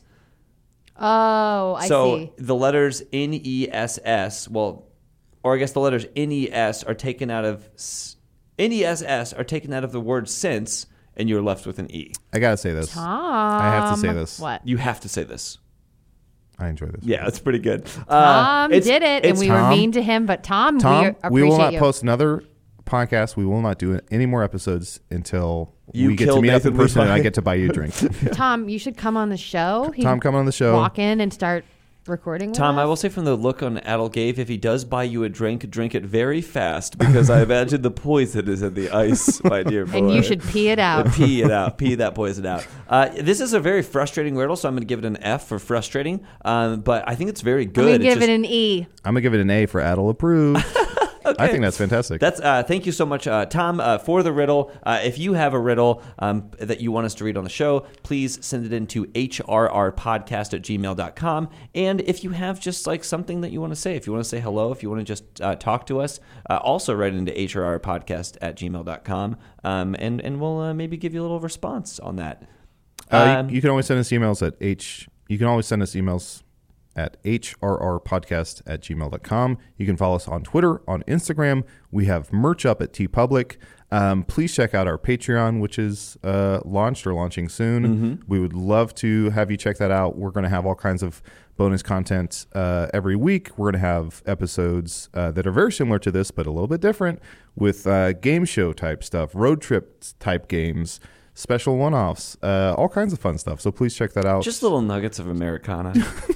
Oh, I so see. the letters N E S S, well, or I guess the letters N E S are taken out of s- N E S S are taken out of the word sense, and you're left with an E. I gotta say this. Tom. I have to say this. What? You have to say this. I enjoy this. Yeah, it's pretty good. Tom Uh, it's- did it, and it's- we were Tom. mean to him, but Tom, Tom, we we, appreciate will not you. post another podcast. We will not do any more episodes until You we get to killed meet up in Nathan person and Levi. I get to buy you a drink. Tom, you should come on the show. He'd Tom, come on the show. Walk in and start recording with Tom, us. I will say from the look on Adel gave, if he does buy you a drink, drink it very fast because I imagine the poison is in the ice, my dear boy. And you should pee it out. Pee it out. Pee that poison out. Uh, this is a very frustrating riddle, so I'm going to give it an F for frustrating. Um, but I think it's very I'm good. going It's to give just- it an E. I'm gonna give it an A for Adel approved. I think that's fantastic. That's uh, thank you so much, uh, Tom, uh, for the riddle. Uh, if you have a riddle um, that you want us to read on the show, please send it in to h r r podcast at gmail dot com. And if you have just like something that you want to say, if you want to say hello, if you want to just uh, talk to us, uh, also write into h r r podcast at gmail dot com. Um, and, and we'll uh, maybe give you a little response on that. Uh, Um, you, you can always send us emails at h. You can always send us emails at h r r podcast at gmail dot com. You can follow us on Twitter, on Instagram. We have merch up at TeePublic. Um, please check out our Patreon, which is uh, launched or launching soon. Mm-hmm. We would love to have you check that out. We're going to have all kinds of bonus content uh, every week. We're going to have episodes uh, that are very similar to this, but a little bit different with uh, game show type stuff, road trip type games, special one-offs, uh, all kinds of fun stuff. So please check that out. just little nuggets of Americana.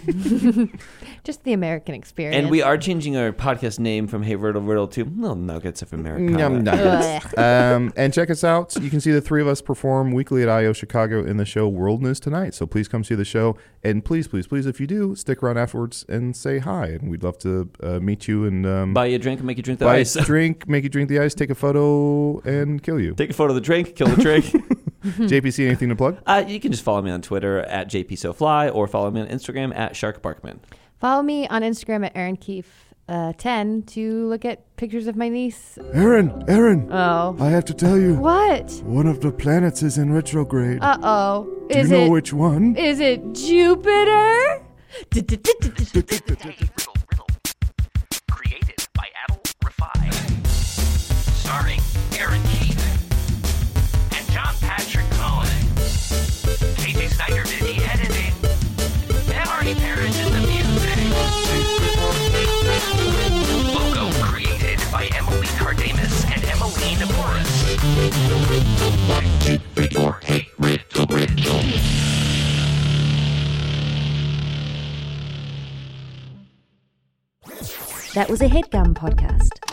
Just the American experience. And we are changing our podcast name from Hey Riddle Riddle to Little Nuggets of Americana. Yum nuggets. um, and check us out. You can see the three of us perform weekly at I O Chicago in the show World News Tonight. So please come see the show. And please, please, please, if you do, stick around afterwards and say hi. And we'd love to uh, meet you and um, Buy you a drink and make you drink the buy ice. a drink, make you drink the ice, take a photo, and kill you. Take a photo of the drink, kill the drink. J P C, anything to plug? uh, you can just follow me on Twitter at J P So Fly or follow me on Instagram at Shark Barkman. Follow me on Instagram at Aaron Keefe uh, ten to look at pictures of my niece. Aaron, Aaron, Oh. I have to tell you, What? one of the planets is in retrograde. Uh oh. Do Is you know it? which one? Is it Jupiter? Hey, Riddle, Riddle. Created by Adel Rafai. Starring Aaron Keefe and John Patrick Cohen. K J Snyder did the editing. And Artie Parrish did the music. Logo created by Emily Cardamus and Emmeline Morris. Hey, Riddle, Riddle. That was a HeadGum podcast.